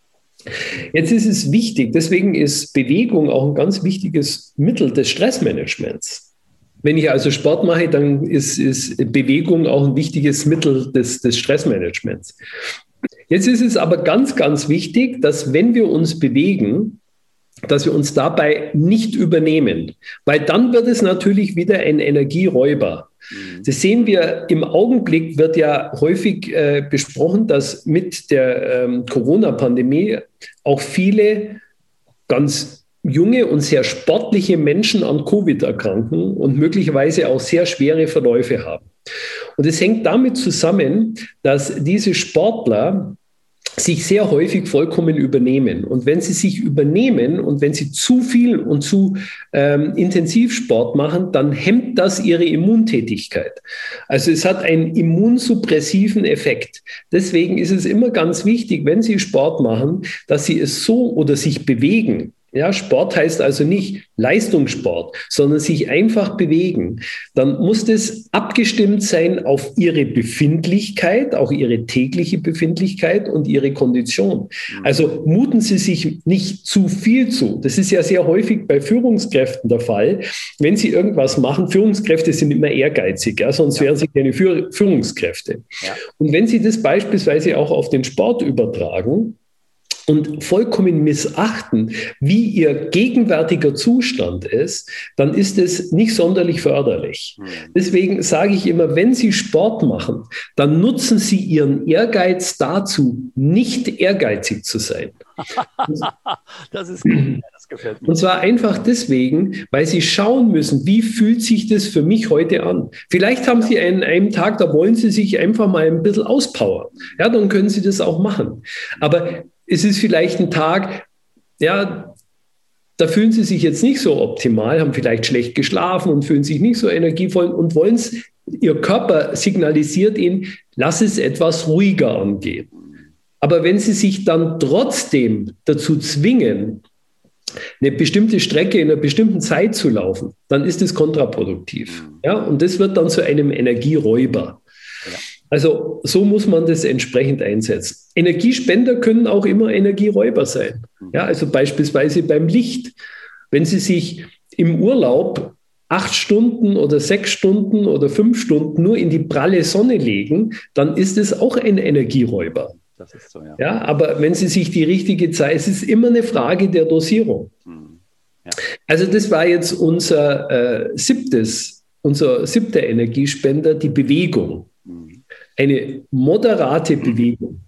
Jetzt ist es wichtig, deswegen ist Bewegung auch ein ganz wichtiges Mittel des Stressmanagements. Wenn ich also Sport mache, dann ist, ist Bewegung auch ein wichtiges Mittel des, des Stressmanagements. Jetzt ist es aber ganz, ganz wichtig, dass wenn wir uns bewegen, dass wir uns dabei nicht übernehmen, weil dann wird es natürlich wieder ein Energieräuber. Das sehen wir im Augenblick, wird ja häufig äh, besprochen, dass mit der ähm, Corona-Pandemie auch viele ganz junge und sehr sportliche Menschen an Covid erkranken und möglicherweise auch sehr schwere Verläufe haben. Und es hängt damit zusammen, dass diese Sportler sich sehr häufig vollkommen übernehmen. Und wenn sie sich übernehmen und wenn sie zu viel und zu ähm, intensiv Sport machen, dann hemmt das ihre Immuntätigkeit. Also es hat einen immunsuppressiven Effekt. Deswegen ist es immer ganz wichtig, wenn Sie Sport machen, dass Sie es so oder sich bewegen, ja, Sport heißt also nicht Leistungssport, sondern sich einfach bewegen, dann muss das abgestimmt sein auf ihre Befindlichkeit, auch ihre tägliche Befindlichkeit und ihre Kondition. Also muten Sie sich nicht zu viel zu. Das ist ja sehr häufig bei Führungskräften der Fall. Wenn sie irgendwas machen, Führungskräfte sind immer ehrgeizig, ja, sonst wären sie keine Führ- Führungskräfte. Ja. Und wenn Sie das beispielsweise auch auf den Sport übertragen, und vollkommen missachten, wie ihr gegenwärtiger Zustand ist, dann ist es nicht sonderlich förderlich. Deswegen sage ich immer, wenn Sie Sport machen, dann nutzen Sie Ihren Ehrgeiz dazu, nicht ehrgeizig zu sein. Das ist gut, das gefällt mir. Und zwar einfach deswegen, weil Sie schauen müssen, wie fühlt sich das für mich heute an? Vielleicht haben Sie einen, einen Tag, da wollen Sie sich einfach mal ein bisschen auspowern. Ja, dann können Sie das auch machen. Aber es ist vielleicht ein Tag, ja, da fühlen Sie sich jetzt nicht so optimal, haben vielleicht schlecht geschlafen und fühlen sich nicht so energievoll und wollen es, Ihr Körper signalisiert Ihnen, lass es etwas ruhiger angehen. Aber wenn Sie sich dann trotzdem dazu zwingen, eine bestimmte Strecke in einer bestimmten Zeit zu laufen, dann ist es kontraproduktiv. Ja, und das wird dann zu einem Energieräuber. Ja. Also so muss man das entsprechend einsetzen. Energiespender können auch immer Energieräuber sein. Ja, also beispielsweise beim Licht. Wenn Sie sich im Urlaub acht Stunden oder sechs Stunden oder fünf Stunden nur in die pralle Sonne legen, dann ist es auch ein Energieräuber. Das ist so, ja. Ja, aber wenn Sie sich die richtige Zeit, es ist immer eine Frage der Dosierung. Mhm. Ja. Also das war jetzt unser äh, siebtes, unser siebter Energiespender, die Bewegung. Mhm. Eine moderate mhm. Bewegung.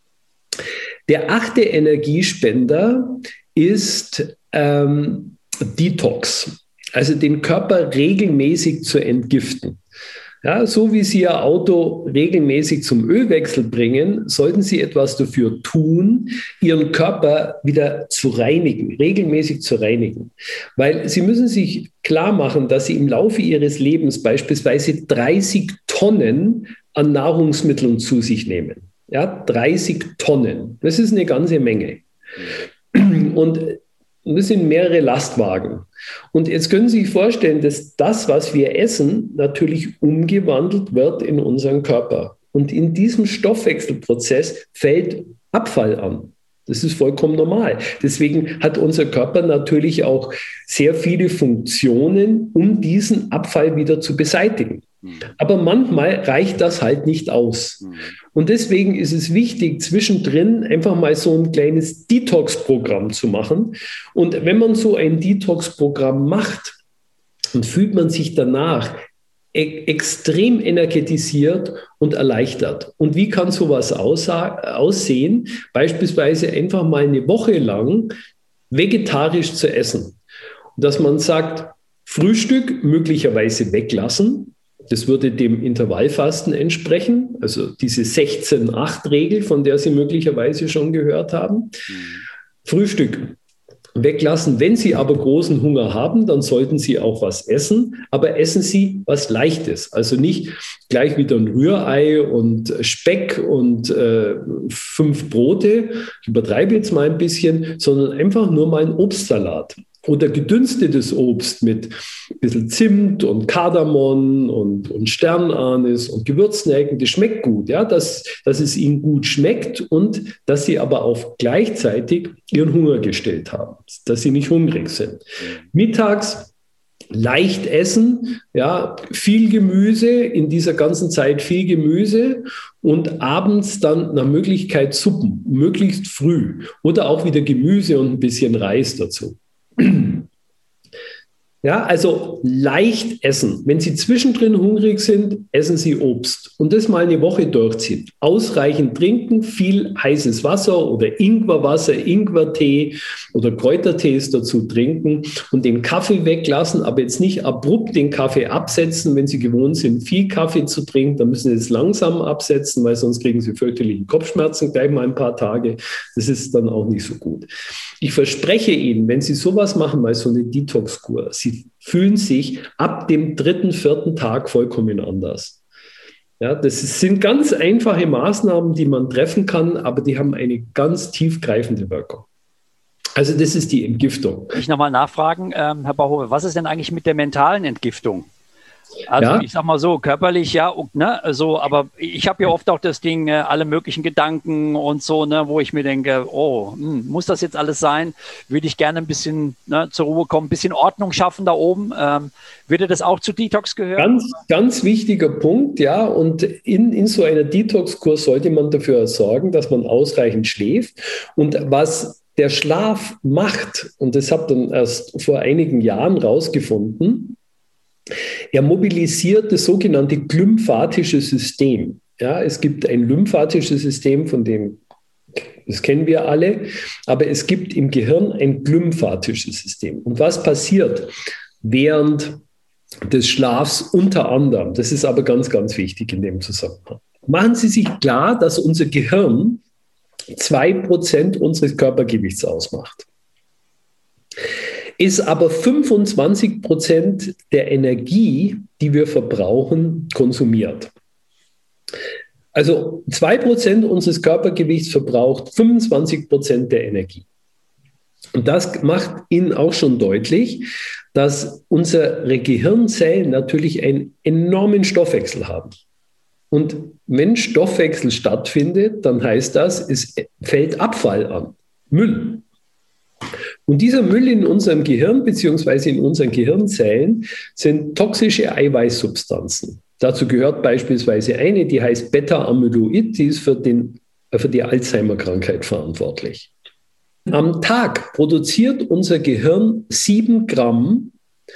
Der achte Energiespender ist ähm, Detox, also den Körper regelmäßig zu entgiften. Ja, so wie Sie Ihr Auto regelmäßig zum Ölwechsel bringen, sollten Sie etwas dafür tun, Ihren Körper wieder zu reinigen, regelmäßig zu reinigen. Weil Sie müssen sich klar machen, dass Sie im Laufe Ihres Lebens beispielsweise dreißig Tonnen an Nahrungsmitteln zu sich nehmen. Ja, dreißig Tonnen. Das ist eine ganze Menge. Und das sind mehrere Lastwagen. Und jetzt können Sie sich vorstellen, dass das, was wir essen, natürlich umgewandelt wird in unseren Körper. Und in diesem Stoffwechselprozess fällt Abfall an. Das ist vollkommen normal. Deswegen hat unser Körper natürlich auch sehr viele Funktionen, um diesen Abfall wieder zu beseitigen. Aber manchmal reicht das halt nicht aus. Und deswegen ist es wichtig, zwischendrin einfach mal so ein kleines Detox-Programm zu machen. Und wenn man so ein Detox-Programm macht, dann fühlt man sich danach e- extrem energetisiert und erleichtert. Und wie kann sowas aussa- aussehen? Beispielsweise einfach mal eine Woche lang vegetarisch zu essen. Und dass man sagt, Frühstück möglicherweise weglassen. Das würde dem Intervallfasten entsprechen, also diese sechzehn acht Regel, von der Sie möglicherweise schon gehört haben. Mhm. Frühstück weglassen. Wenn Sie aber großen Hunger haben, dann sollten Sie auch was essen, aber essen Sie was Leichtes. Also nicht gleich wieder ein Rührei und Speck und äh, fünf Brote, ich übertreibe jetzt mal ein bisschen, sondern einfach nur mal ein Obstsalat. Oder gedünstetes Obst mit ein bisschen Zimt und Kardamom und, und Sternanis und Gewürznelken. Das schmeckt gut, ja, dass, dass es Ihnen gut schmeckt und dass Sie aber auch gleichzeitig Ihren Hunger gestillt haben, dass Sie nicht hungrig sind. Mittags leicht essen, ja, viel Gemüse, in dieser ganzen Zeit viel Gemüse und abends dann nach Möglichkeit Suppen, möglichst früh oder auch wieder Gemüse und ein bisschen Reis dazu. Ja, also leicht essen. Wenn Sie zwischendrin hungrig sind, essen Sie Obst und das mal eine Woche durchziehen. Ausreichend trinken, viel heißes Wasser oder Ingwerwasser, Ingwertee oder Kräutertees dazu trinken und den Kaffee weglassen, aber jetzt nicht abrupt den Kaffee absetzen. Wenn Sie gewohnt sind, viel Kaffee zu trinken, dann müssen Sie es langsam absetzen, weil sonst kriegen Sie fürchterliche Kopfschmerzen gleich mal ein paar Tage. Das ist dann auch nicht so gut. Ich verspreche Ihnen, wenn Sie sowas machen, mal so eine Detox-Kur, Sie fühlen sich ab dem dritten, vierten Tag vollkommen anders. Ja, das sind ganz einfache Maßnahmen, die man treffen kann, aber die haben eine ganz tiefgreifende Wirkung. Also das ist die Entgiftung. Ich nochmal nachfragen, ähm, Herr Bauhofer, was ist denn eigentlich mit der mentalen Entgiftung? Also Ja? ich sag mal so, körperlich, ja, ne, so, aber ich habe ja oft auch das Ding, äh, alle möglichen Gedanken und so, ne, wo ich mir denke, oh, hm, muss das jetzt alles sein? Würde ich gerne ein bisschen ne, zur Ruhe kommen, ein bisschen Ordnung schaffen da oben. Ähm, würde das auch zu Detox gehören? Ganz, ganz wichtiger Punkt, ja. Und in, in so einer Detox-Kur sollte man dafür sorgen, dass man ausreichend schläft. Und was der Schlaf macht, und das habe ich dann erst vor einigen Jahren rausgefunden, er mobilisiert das sogenannte glymphatische System. Ja, es gibt ein lymphatisches System, von dem, das kennen wir alle, aber es gibt im Gehirn ein glymphatisches System. Und was passiert während des Schlafs unter anderem? Das ist aber ganz, ganz wichtig in dem Zusammenhang. Machen Sie sich klar, dass unser Gehirn zwei Prozent unseres Körpergewichts ausmacht. Ist aber fünfundzwanzig Prozent der Energie, die wir verbrauchen, konsumiert. Also zwei Prozent unseres Körpergewichts verbraucht fünfundzwanzig Prozent der Energie. Und das macht Ihnen auch schon deutlich, dass unsere Gehirnzellen natürlich einen enormen Stoffwechsel haben. Und wenn Stoffwechsel stattfindet, dann heißt das, es fällt Abfall an, Müll. Und dieser Müll in unserem Gehirn bzw. in unseren Gehirnzellen sind toxische Eiweißsubstanzen. Dazu gehört beispielsweise eine, die heißt Beta-Amyloid, die ist für, den, für die Alzheimer-Krankheit verantwortlich. Am Tag produziert unser Gehirn sieben Gramm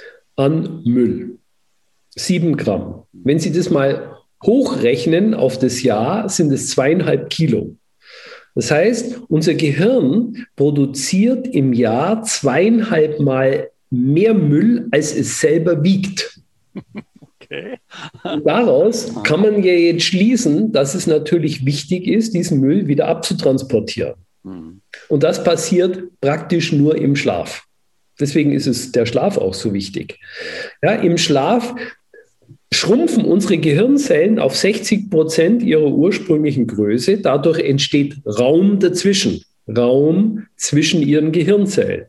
an Müll. Sieben Gramm. Wenn Sie das mal hochrechnen auf das Jahr, sind es zweieinhalb Kilo. Das heißt, unser Gehirn produziert im Jahr zweieinhalb Mal mehr Müll, als es selber wiegt. Okay. Und daraus kann man ja jetzt schließen, dass es natürlich wichtig ist, diesen Müll wieder abzutransportieren. Mhm. Und das passiert praktisch nur im Schlaf. Deswegen ist es der Schlaf auch so wichtig. Ja, im Schlaf schrumpfen unsere Gehirnzellen auf sechzig Prozent ihrer ursprünglichen Größe. Dadurch entsteht Raum dazwischen, Raum zwischen ihren Gehirnzellen.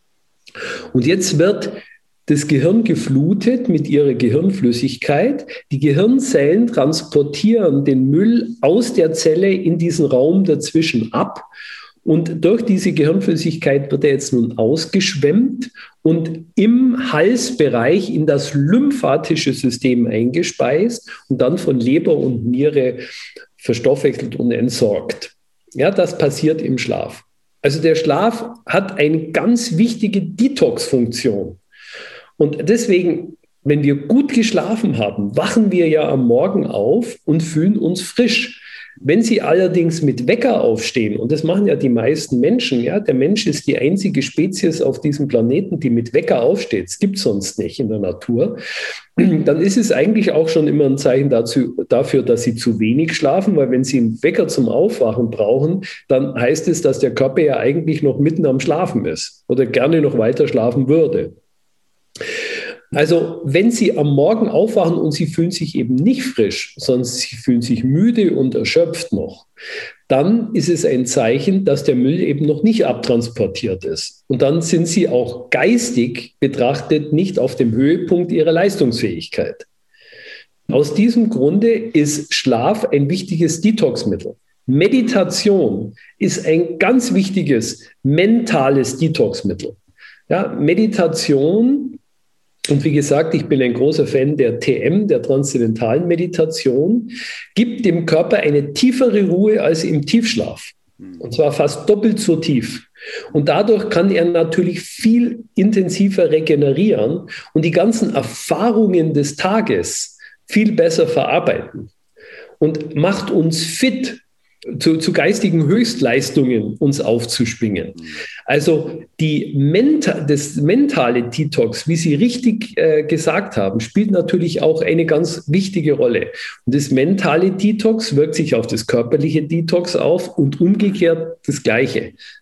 Und jetzt wird das Gehirn geflutet mit ihrer Gehirnflüssigkeit. Die Gehirnzellen transportieren den Müll aus der Zelle in diesen Raum dazwischen ab. Und durch diese Gehirnflüssigkeit wird er jetzt nun ausgeschwemmt und im Halsbereich in das lymphatische System eingespeist und dann von Leber und Niere verstoffwechselt und entsorgt. Ja, das passiert im Schlaf. Also der Schlaf hat eine ganz wichtige Detox-Funktion. Und deswegen, wenn wir gut geschlafen haben, wachen wir ja am Morgen auf und fühlen uns frisch. Wenn Sie allerdings mit Wecker aufstehen, und das machen ja die meisten Menschen, ja, der Mensch ist die einzige Spezies auf diesem Planeten, die mit Wecker aufsteht, es gibt sonst nicht in der Natur, dann ist es eigentlich auch schon immer ein Zeichen dazu, dafür, dass Sie zu wenig schlafen, weil wenn Sie einen Wecker zum Aufwachen brauchen, dann heißt es, dass der Körper ja eigentlich noch mitten am Schlafen ist oder gerne noch weiter schlafen würde. Also wenn Sie am Morgen aufwachen und Sie fühlen sich eben nicht frisch, sondern Sie fühlen sich müde und erschöpft noch, dann ist es ein Zeichen, dass der Müll eben noch nicht abtransportiert ist. Und dann sind Sie auch geistig betrachtet nicht auf dem Höhepunkt Ihrer Leistungsfähigkeit. Aus diesem Grunde ist Schlaf ein wichtiges Detoxmittel. Meditation ist ein ganz wichtiges mentales Detoxmittel. Ja, Meditation. Und wie gesagt, ich bin ein großer Fan der T M, der transzendentalen Meditation, gibt dem Körper eine tiefere Ruhe als im Tiefschlaf. Und zwar fast doppelt so tief. Und dadurch kann er natürlich viel intensiver regenerieren und die ganzen Erfahrungen des Tages viel besser verarbeiten und macht uns fit, Zu, zu geistigen Höchstleistungen uns aufzuschwingen. Also die Menta- das mentale Detox, wie Sie richtig äh, gesagt haben, spielt natürlich auch eine ganz wichtige Rolle. Und das mentale Detox wirkt sich auf das körperliche Detox auf und umgekehrt das Gleiche.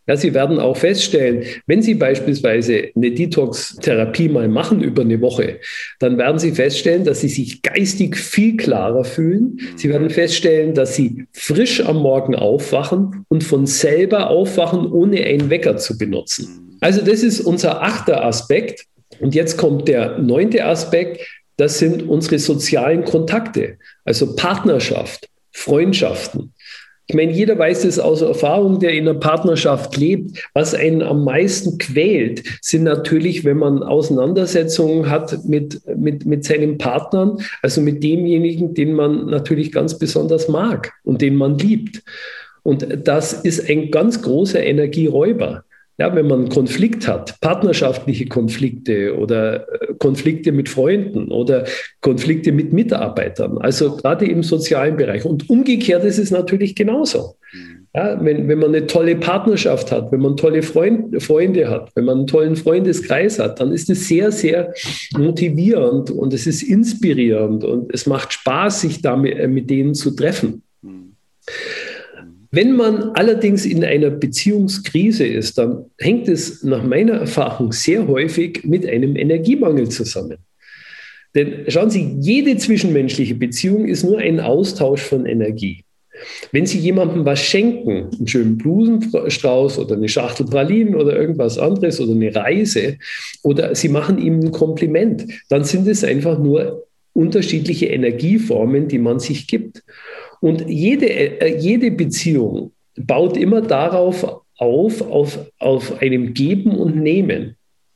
Ja, Sie werden auch feststellen, wenn Sie beispielsweise eine Detox-Therapie mal machen über eine Woche, dann werden Sie feststellen, dass Sie sich geistig viel klarer fühlen. Sie werden feststellen, dass Sie frisch am Morgen aufwachen und von selber aufwachen, ohne einen Wecker zu benutzen. Also das ist unser achter Aspekt. Und jetzt kommt der neunte Aspekt. Das sind unsere sozialen Kontakte, also Partnerschaft, Freundschaften. Ich meine, jeder weiß das aus Erfahrung, der in einer Partnerschaft lebt. Was einen am meisten quält, sind natürlich, wenn man Auseinandersetzungen hat mit, mit, mit seinen Partnern, also mit demjenigen, den man natürlich ganz besonders mag und den man liebt. Und das ist ein ganz großer Energieräuber. Ja, wenn man einen Konflikt hat, partnerschaftliche Konflikte oder Konflikte mit Freunden oder Konflikte mit Mitarbeitern, also gerade im sozialen Bereich. Und umgekehrt ist es natürlich genauso. Ja, wenn, wenn man eine tolle Partnerschaft hat, wenn man tolle Freund, Freunde hat, wenn man einen tollen Freundeskreis hat, dann ist es sehr, sehr motivierend und es ist inspirierend und es macht Spaß, sich damit mit denen zu treffen. Wenn man allerdings in einer Beziehungskrise ist, dann hängt es nach meiner Erfahrung sehr häufig mit einem Energiemangel zusammen. Denn schauen Sie, jede zwischenmenschliche Beziehung ist nur ein Austausch von Energie. Wenn Sie jemandem was schenken, einen schönen Blumenstrauß oder eine Schachtel Pralinen oder irgendwas anderes oder eine Reise oder Sie machen ihm ein Kompliment, dann sind es einfach nur unterschiedliche Energieformen, die man sich gibt. Und jede, jede Beziehung baut immer darauf auf, auf, auf einem Geben und Nehmen.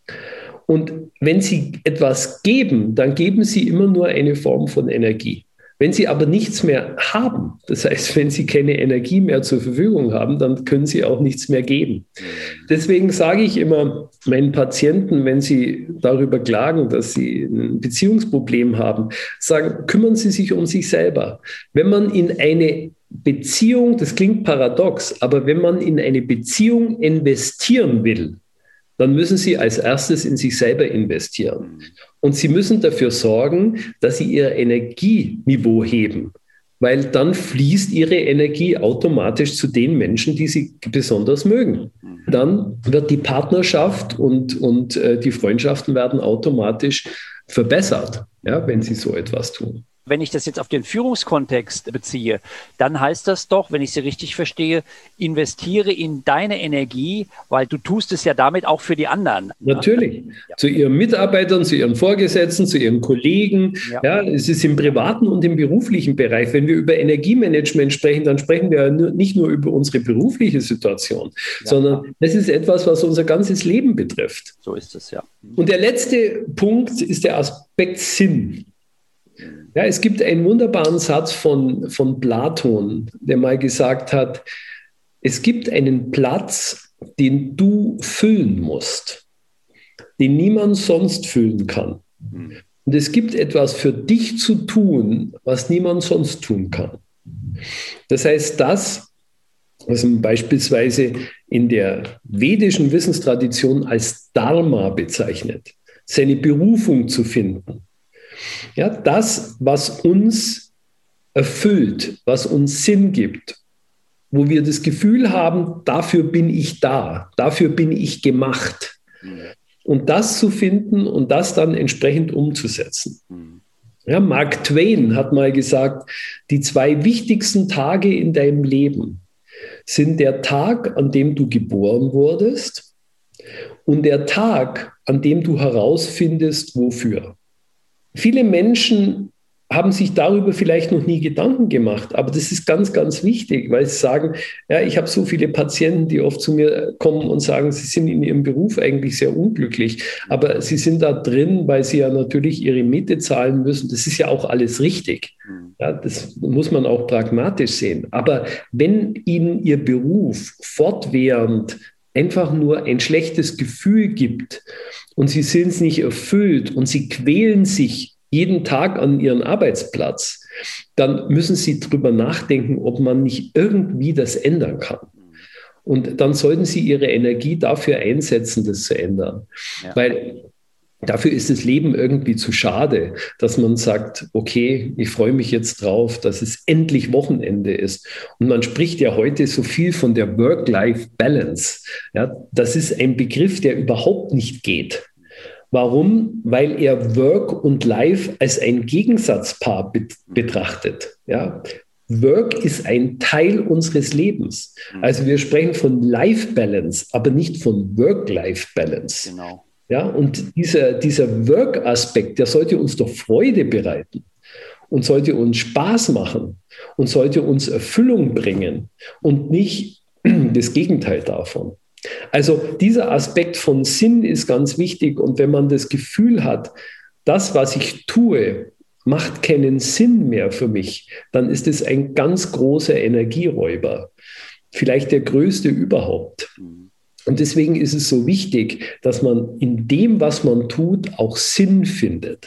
Und wenn Sie etwas geben, dann geben Sie immer nur eine Form von Energie. Wenn Sie aber nichts mehr haben, das heißt, wenn Sie keine Energie mehr zur Verfügung haben, dann können Sie auch nichts mehr geben. Deswegen sage ich immer meinen Patienten, wenn sie darüber klagen, dass sie ein Beziehungsproblem haben, sagen, kümmern Sie sich um sich selber. Wenn man in eine Beziehung, das klingt paradox, aber wenn man in eine Beziehung investieren will, dann müssen Sie als erstes in sich selber investieren. Und Sie müssen dafür sorgen, dass Sie Ihr Energieniveau heben, weil dann fließt Ihre Energie automatisch zu den Menschen, die Sie besonders mögen. Dann wird die Partnerschaft und, und äh, die Freundschaften werden automatisch verbessert, ja, wenn Sie so etwas tun. Wenn ich das jetzt auf den Führungskontext beziehe, dann heißt das doch, wenn ich Sie richtig verstehe, investiere in deine Energie, weil du tust es ja damit auch für die anderen. Natürlich. Ja. Zu Ihren Mitarbeitern, zu Ihren Vorgesetzten, zu Ihren Kollegen. Ja. Ja, es ist im privaten und im beruflichen Bereich. Wenn wir über Energiemanagement sprechen, dann sprechen wir ja nicht nur über unsere berufliche Situation, ja, sondern das ist etwas, was unser ganzes Leben betrifft. So ist es, ja. Und der letzte Punkt ist der Aspekt Sinn. Ja, es gibt einen wunderbaren Satz von, von Platon, der mal gesagt hat, es gibt einen Platz, den du füllen musst, den niemand sonst füllen kann. Und es gibt etwas für dich zu tun, was niemand sonst tun kann. Das heißt, das, was man beispielsweise in der vedischen Wissenstradition als Dharma bezeichnet, seine Berufung zu finden. Ja, das, was uns erfüllt, was uns Sinn gibt, wo wir das Gefühl haben, dafür bin ich da, dafür bin ich gemacht. Und das zu finden und das dann entsprechend umzusetzen. Ja, Mark Twain hat mal gesagt, die zwei wichtigsten Tage in deinem Leben sind der Tag, an dem du geboren wurdest und der Tag, an dem du herausfindest, wofür. Viele Menschen haben sich darüber vielleicht noch nie Gedanken gemacht, aber das ist ganz, ganz wichtig, weil sie sagen, ja, ich habe so viele Patienten, die oft zu mir kommen und sagen, sie sind in ihrem Beruf eigentlich sehr unglücklich, aber sie sind da drin, weil sie ja natürlich ihre Miete zahlen müssen. Das ist ja auch alles richtig. Ja, das muss man auch pragmatisch sehen. Aber wenn ihnen ihr Beruf fortwährend einfach nur ein schlechtes Gefühl gibt und sie sind es nicht erfüllt und sie quälen sich jeden Tag an ihren Arbeitsplatz, dann müssen sie drüber nachdenken, ob man nicht irgendwie das ändern kann. Und dann sollten sie ihre Energie dafür einsetzen, das zu ändern. Ja. Weil Dafür ist das Leben irgendwie zu schade, dass man sagt, okay, ich freue mich jetzt drauf, dass es endlich Wochenende ist. Und man spricht ja heute so viel von der Work-Life-Balance. Ja, das ist ein Begriff, der überhaupt nicht geht. Warum? Weil er Work und Life als ein Gegensatzpaar bet- betrachtet. Ja? Work ist ein Teil unseres Lebens. Also wir sprechen von Life-Balance, aber nicht von Work-Life-Balance. Genau. Ja, und dieser, dieser Work-Aspekt, der sollte uns doch Freude bereiten und sollte uns Spaß machen und sollte uns Erfüllung bringen und nicht das Gegenteil davon. Also dieser Aspekt von Sinn ist ganz wichtig, und wenn man das Gefühl hat, das, was ich tue, macht keinen Sinn mehr für mich, dann ist es ein ganz großer Energieräuber, vielleicht der größte überhaupt. Und deswegen ist es so wichtig, dass man in dem, was man tut, auch Sinn findet.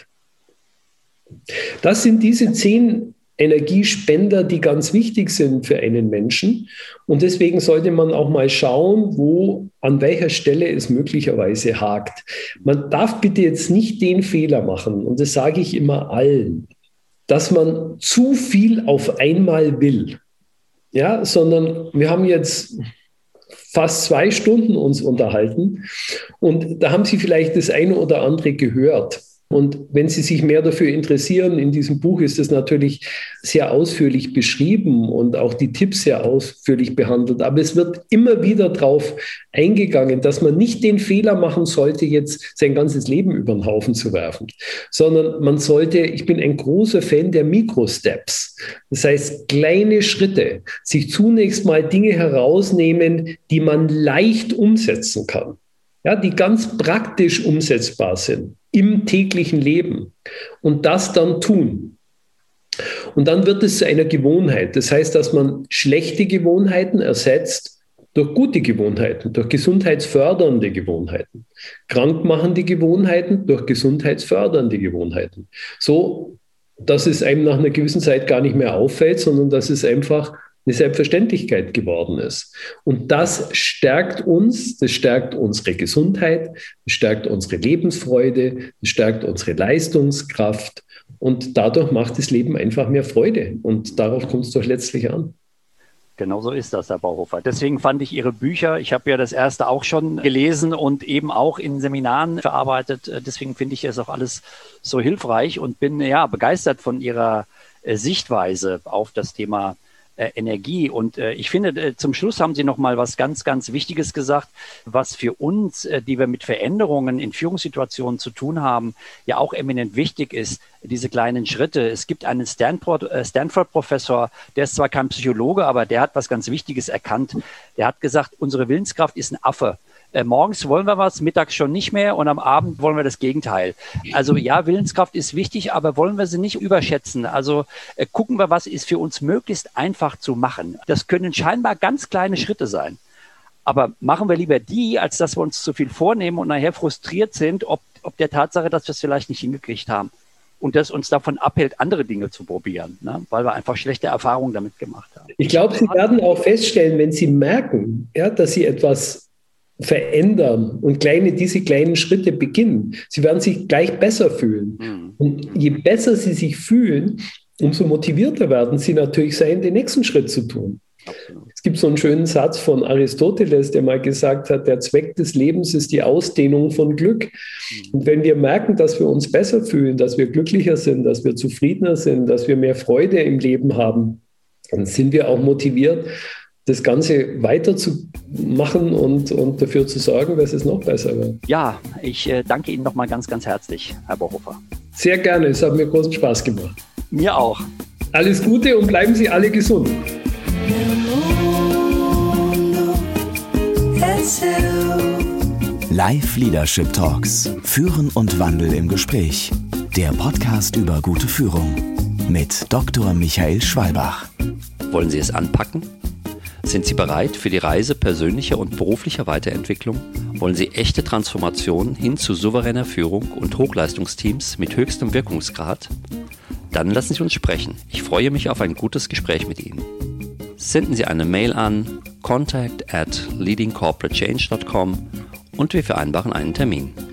Das sind diese zehn Energiespender, die ganz wichtig sind für einen Menschen. Und deswegen sollte man auch mal schauen, wo, an welcher Stelle es möglicherweise hakt. Man darf bitte jetzt nicht den Fehler machen, und das sage ich immer allen, dass man zu viel auf einmal will. Ja, sondern wir haben jetzt fast zwei Stunden uns unterhalten, und da haben Sie vielleicht das eine oder andere gehört. Und wenn Sie sich mehr dafür interessieren, in diesem Buch ist es natürlich sehr ausführlich beschrieben und auch die Tipps sehr ausführlich behandelt. Aber es wird immer wieder darauf eingegangen, dass man nicht den Fehler machen sollte, jetzt sein ganzes Leben über den Haufen zu werfen, sondern man sollte, ich bin ein großer Fan der Mikrosteps. Das heißt, kleine Schritte, sich zunächst mal Dinge herausnehmen, die man leicht umsetzen kann. Ja, die ganz praktisch umsetzbar sind im täglichen Leben, und das dann tun. Und dann wird es zu einer Gewohnheit. Das heißt, dass man schlechte Gewohnheiten ersetzt durch gute Gewohnheiten, durch gesundheitsfördernde Gewohnheiten, krankmachende Gewohnheiten durch gesundheitsfördernde Gewohnheiten. So, dass es einem nach einer gewissen Zeit gar nicht mehr auffällt, sondern dass es einfach eine Selbstverständlichkeit geworden ist. Und das stärkt uns, das stärkt unsere Gesundheit, das stärkt unsere Lebensfreude, das stärkt unsere Leistungskraft, und dadurch macht das Leben einfach mehr Freude. Und darauf kommt es doch letztlich an. Genau so ist das, Herr Bauhofer. Deswegen fand ich Ihre Bücher, ich habe ja das erste auch schon gelesen und eben auch in Seminaren verarbeitet. Deswegen finde ich es auch alles so hilfreich und bin ja begeistert von Ihrer Sichtweise auf das Thema Äh, Energie. Und äh, ich finde, äh, zum Schluss haben Sie noch mal was ganz, ganz Wichtiges gesagt, was für uns, äh, die wir mit Veränderungen in Führungssituationen zu tun haben, ja auch eminent wichtig ist, diese kleinen Schritte. Es gibt einen Stanford, äh, Stanford-Professor, der ist zwar kein Psychologe, aber der hat was ganz Wichtiges erkannt. Der hat gesagt, unsere Willenskraft ist ein Affe. Äh, morgens wollen wir was, mittags schon nicht mehr, und am Abend wollen wir das Gegenteil. Also ja, Willenskraft ist wichtig, aber wollen wir sie nicht überschätzen. Also äh, gucken wir, was ist für uns möglichst einfach zu machen. Das können scheinbar ganz kleine Schritte sein. Aber machen wir lieber die, als dass wir uns zu viel vornehmen und nachher frustriert sind, ob, ob der Tatsache, dass wir es vielleicht nicht hingekriegt haben. Und das uns davon abhält, andere Dinge zu probieren, ne? Weil wir einfach schlechte Erfahrungen damit gemacht haben. Ich glaube, Sie werden auch feststellen, wenn Sie merken, ja, dass Sie etwas verändern und kleine, diese kleinen Schritte beginnen. Sie werden sich gleich besser fühlen. Mhm. Und je besser Sie sich fühlen, umso motivierter werden Sie natürlich sein, den nächsten Schritt zu tun. Absolut. Es gibt so einen schönen Satz von Aristoteles, der mal gesagt hat, der Zweck des Lebens ist die Ausdehnung von Glück. Mhm. Und wenn wir merken, dass wir uns besser fühlen, dass wir glücklicher sind, dass wir zufriedener sind, dass wir mehr Freude im Leben haben, dann sind wir auch motiviert, das Ganze weiterzumachen und, und dafür zu sorgen, dass es noch besser wird. Ja, ich äh, danke Ihnen nochmal ganz, ganz herzlich, Herr Bauhofer. Sehr gerne, es hat mir großen Spaß gemacht. Mir auch. Alles Gute und bleiben Sie alle gesund. Live Leadership Talks. Führen und Wandel im Gespräch. Der Podcast über gute Führung. Mit Doktor Michael Schwalbach. Wollen Sie es anpacken? Sind Sie bereit für die Reise persönlicher und beruflicher Weiterentwicklung? Wollen Sie echte Transformation hin zu souveräner Führung und Hochleistungsteams mit höchstem Wirkungsgrad? Dann lassen Sie uns sprechen. Ich freue mich auf ein gutes Gespräch mit Ihnen. Senden Sie eine Mail an contact at leading corporate change dot com und wir vereinbaren einen Termin.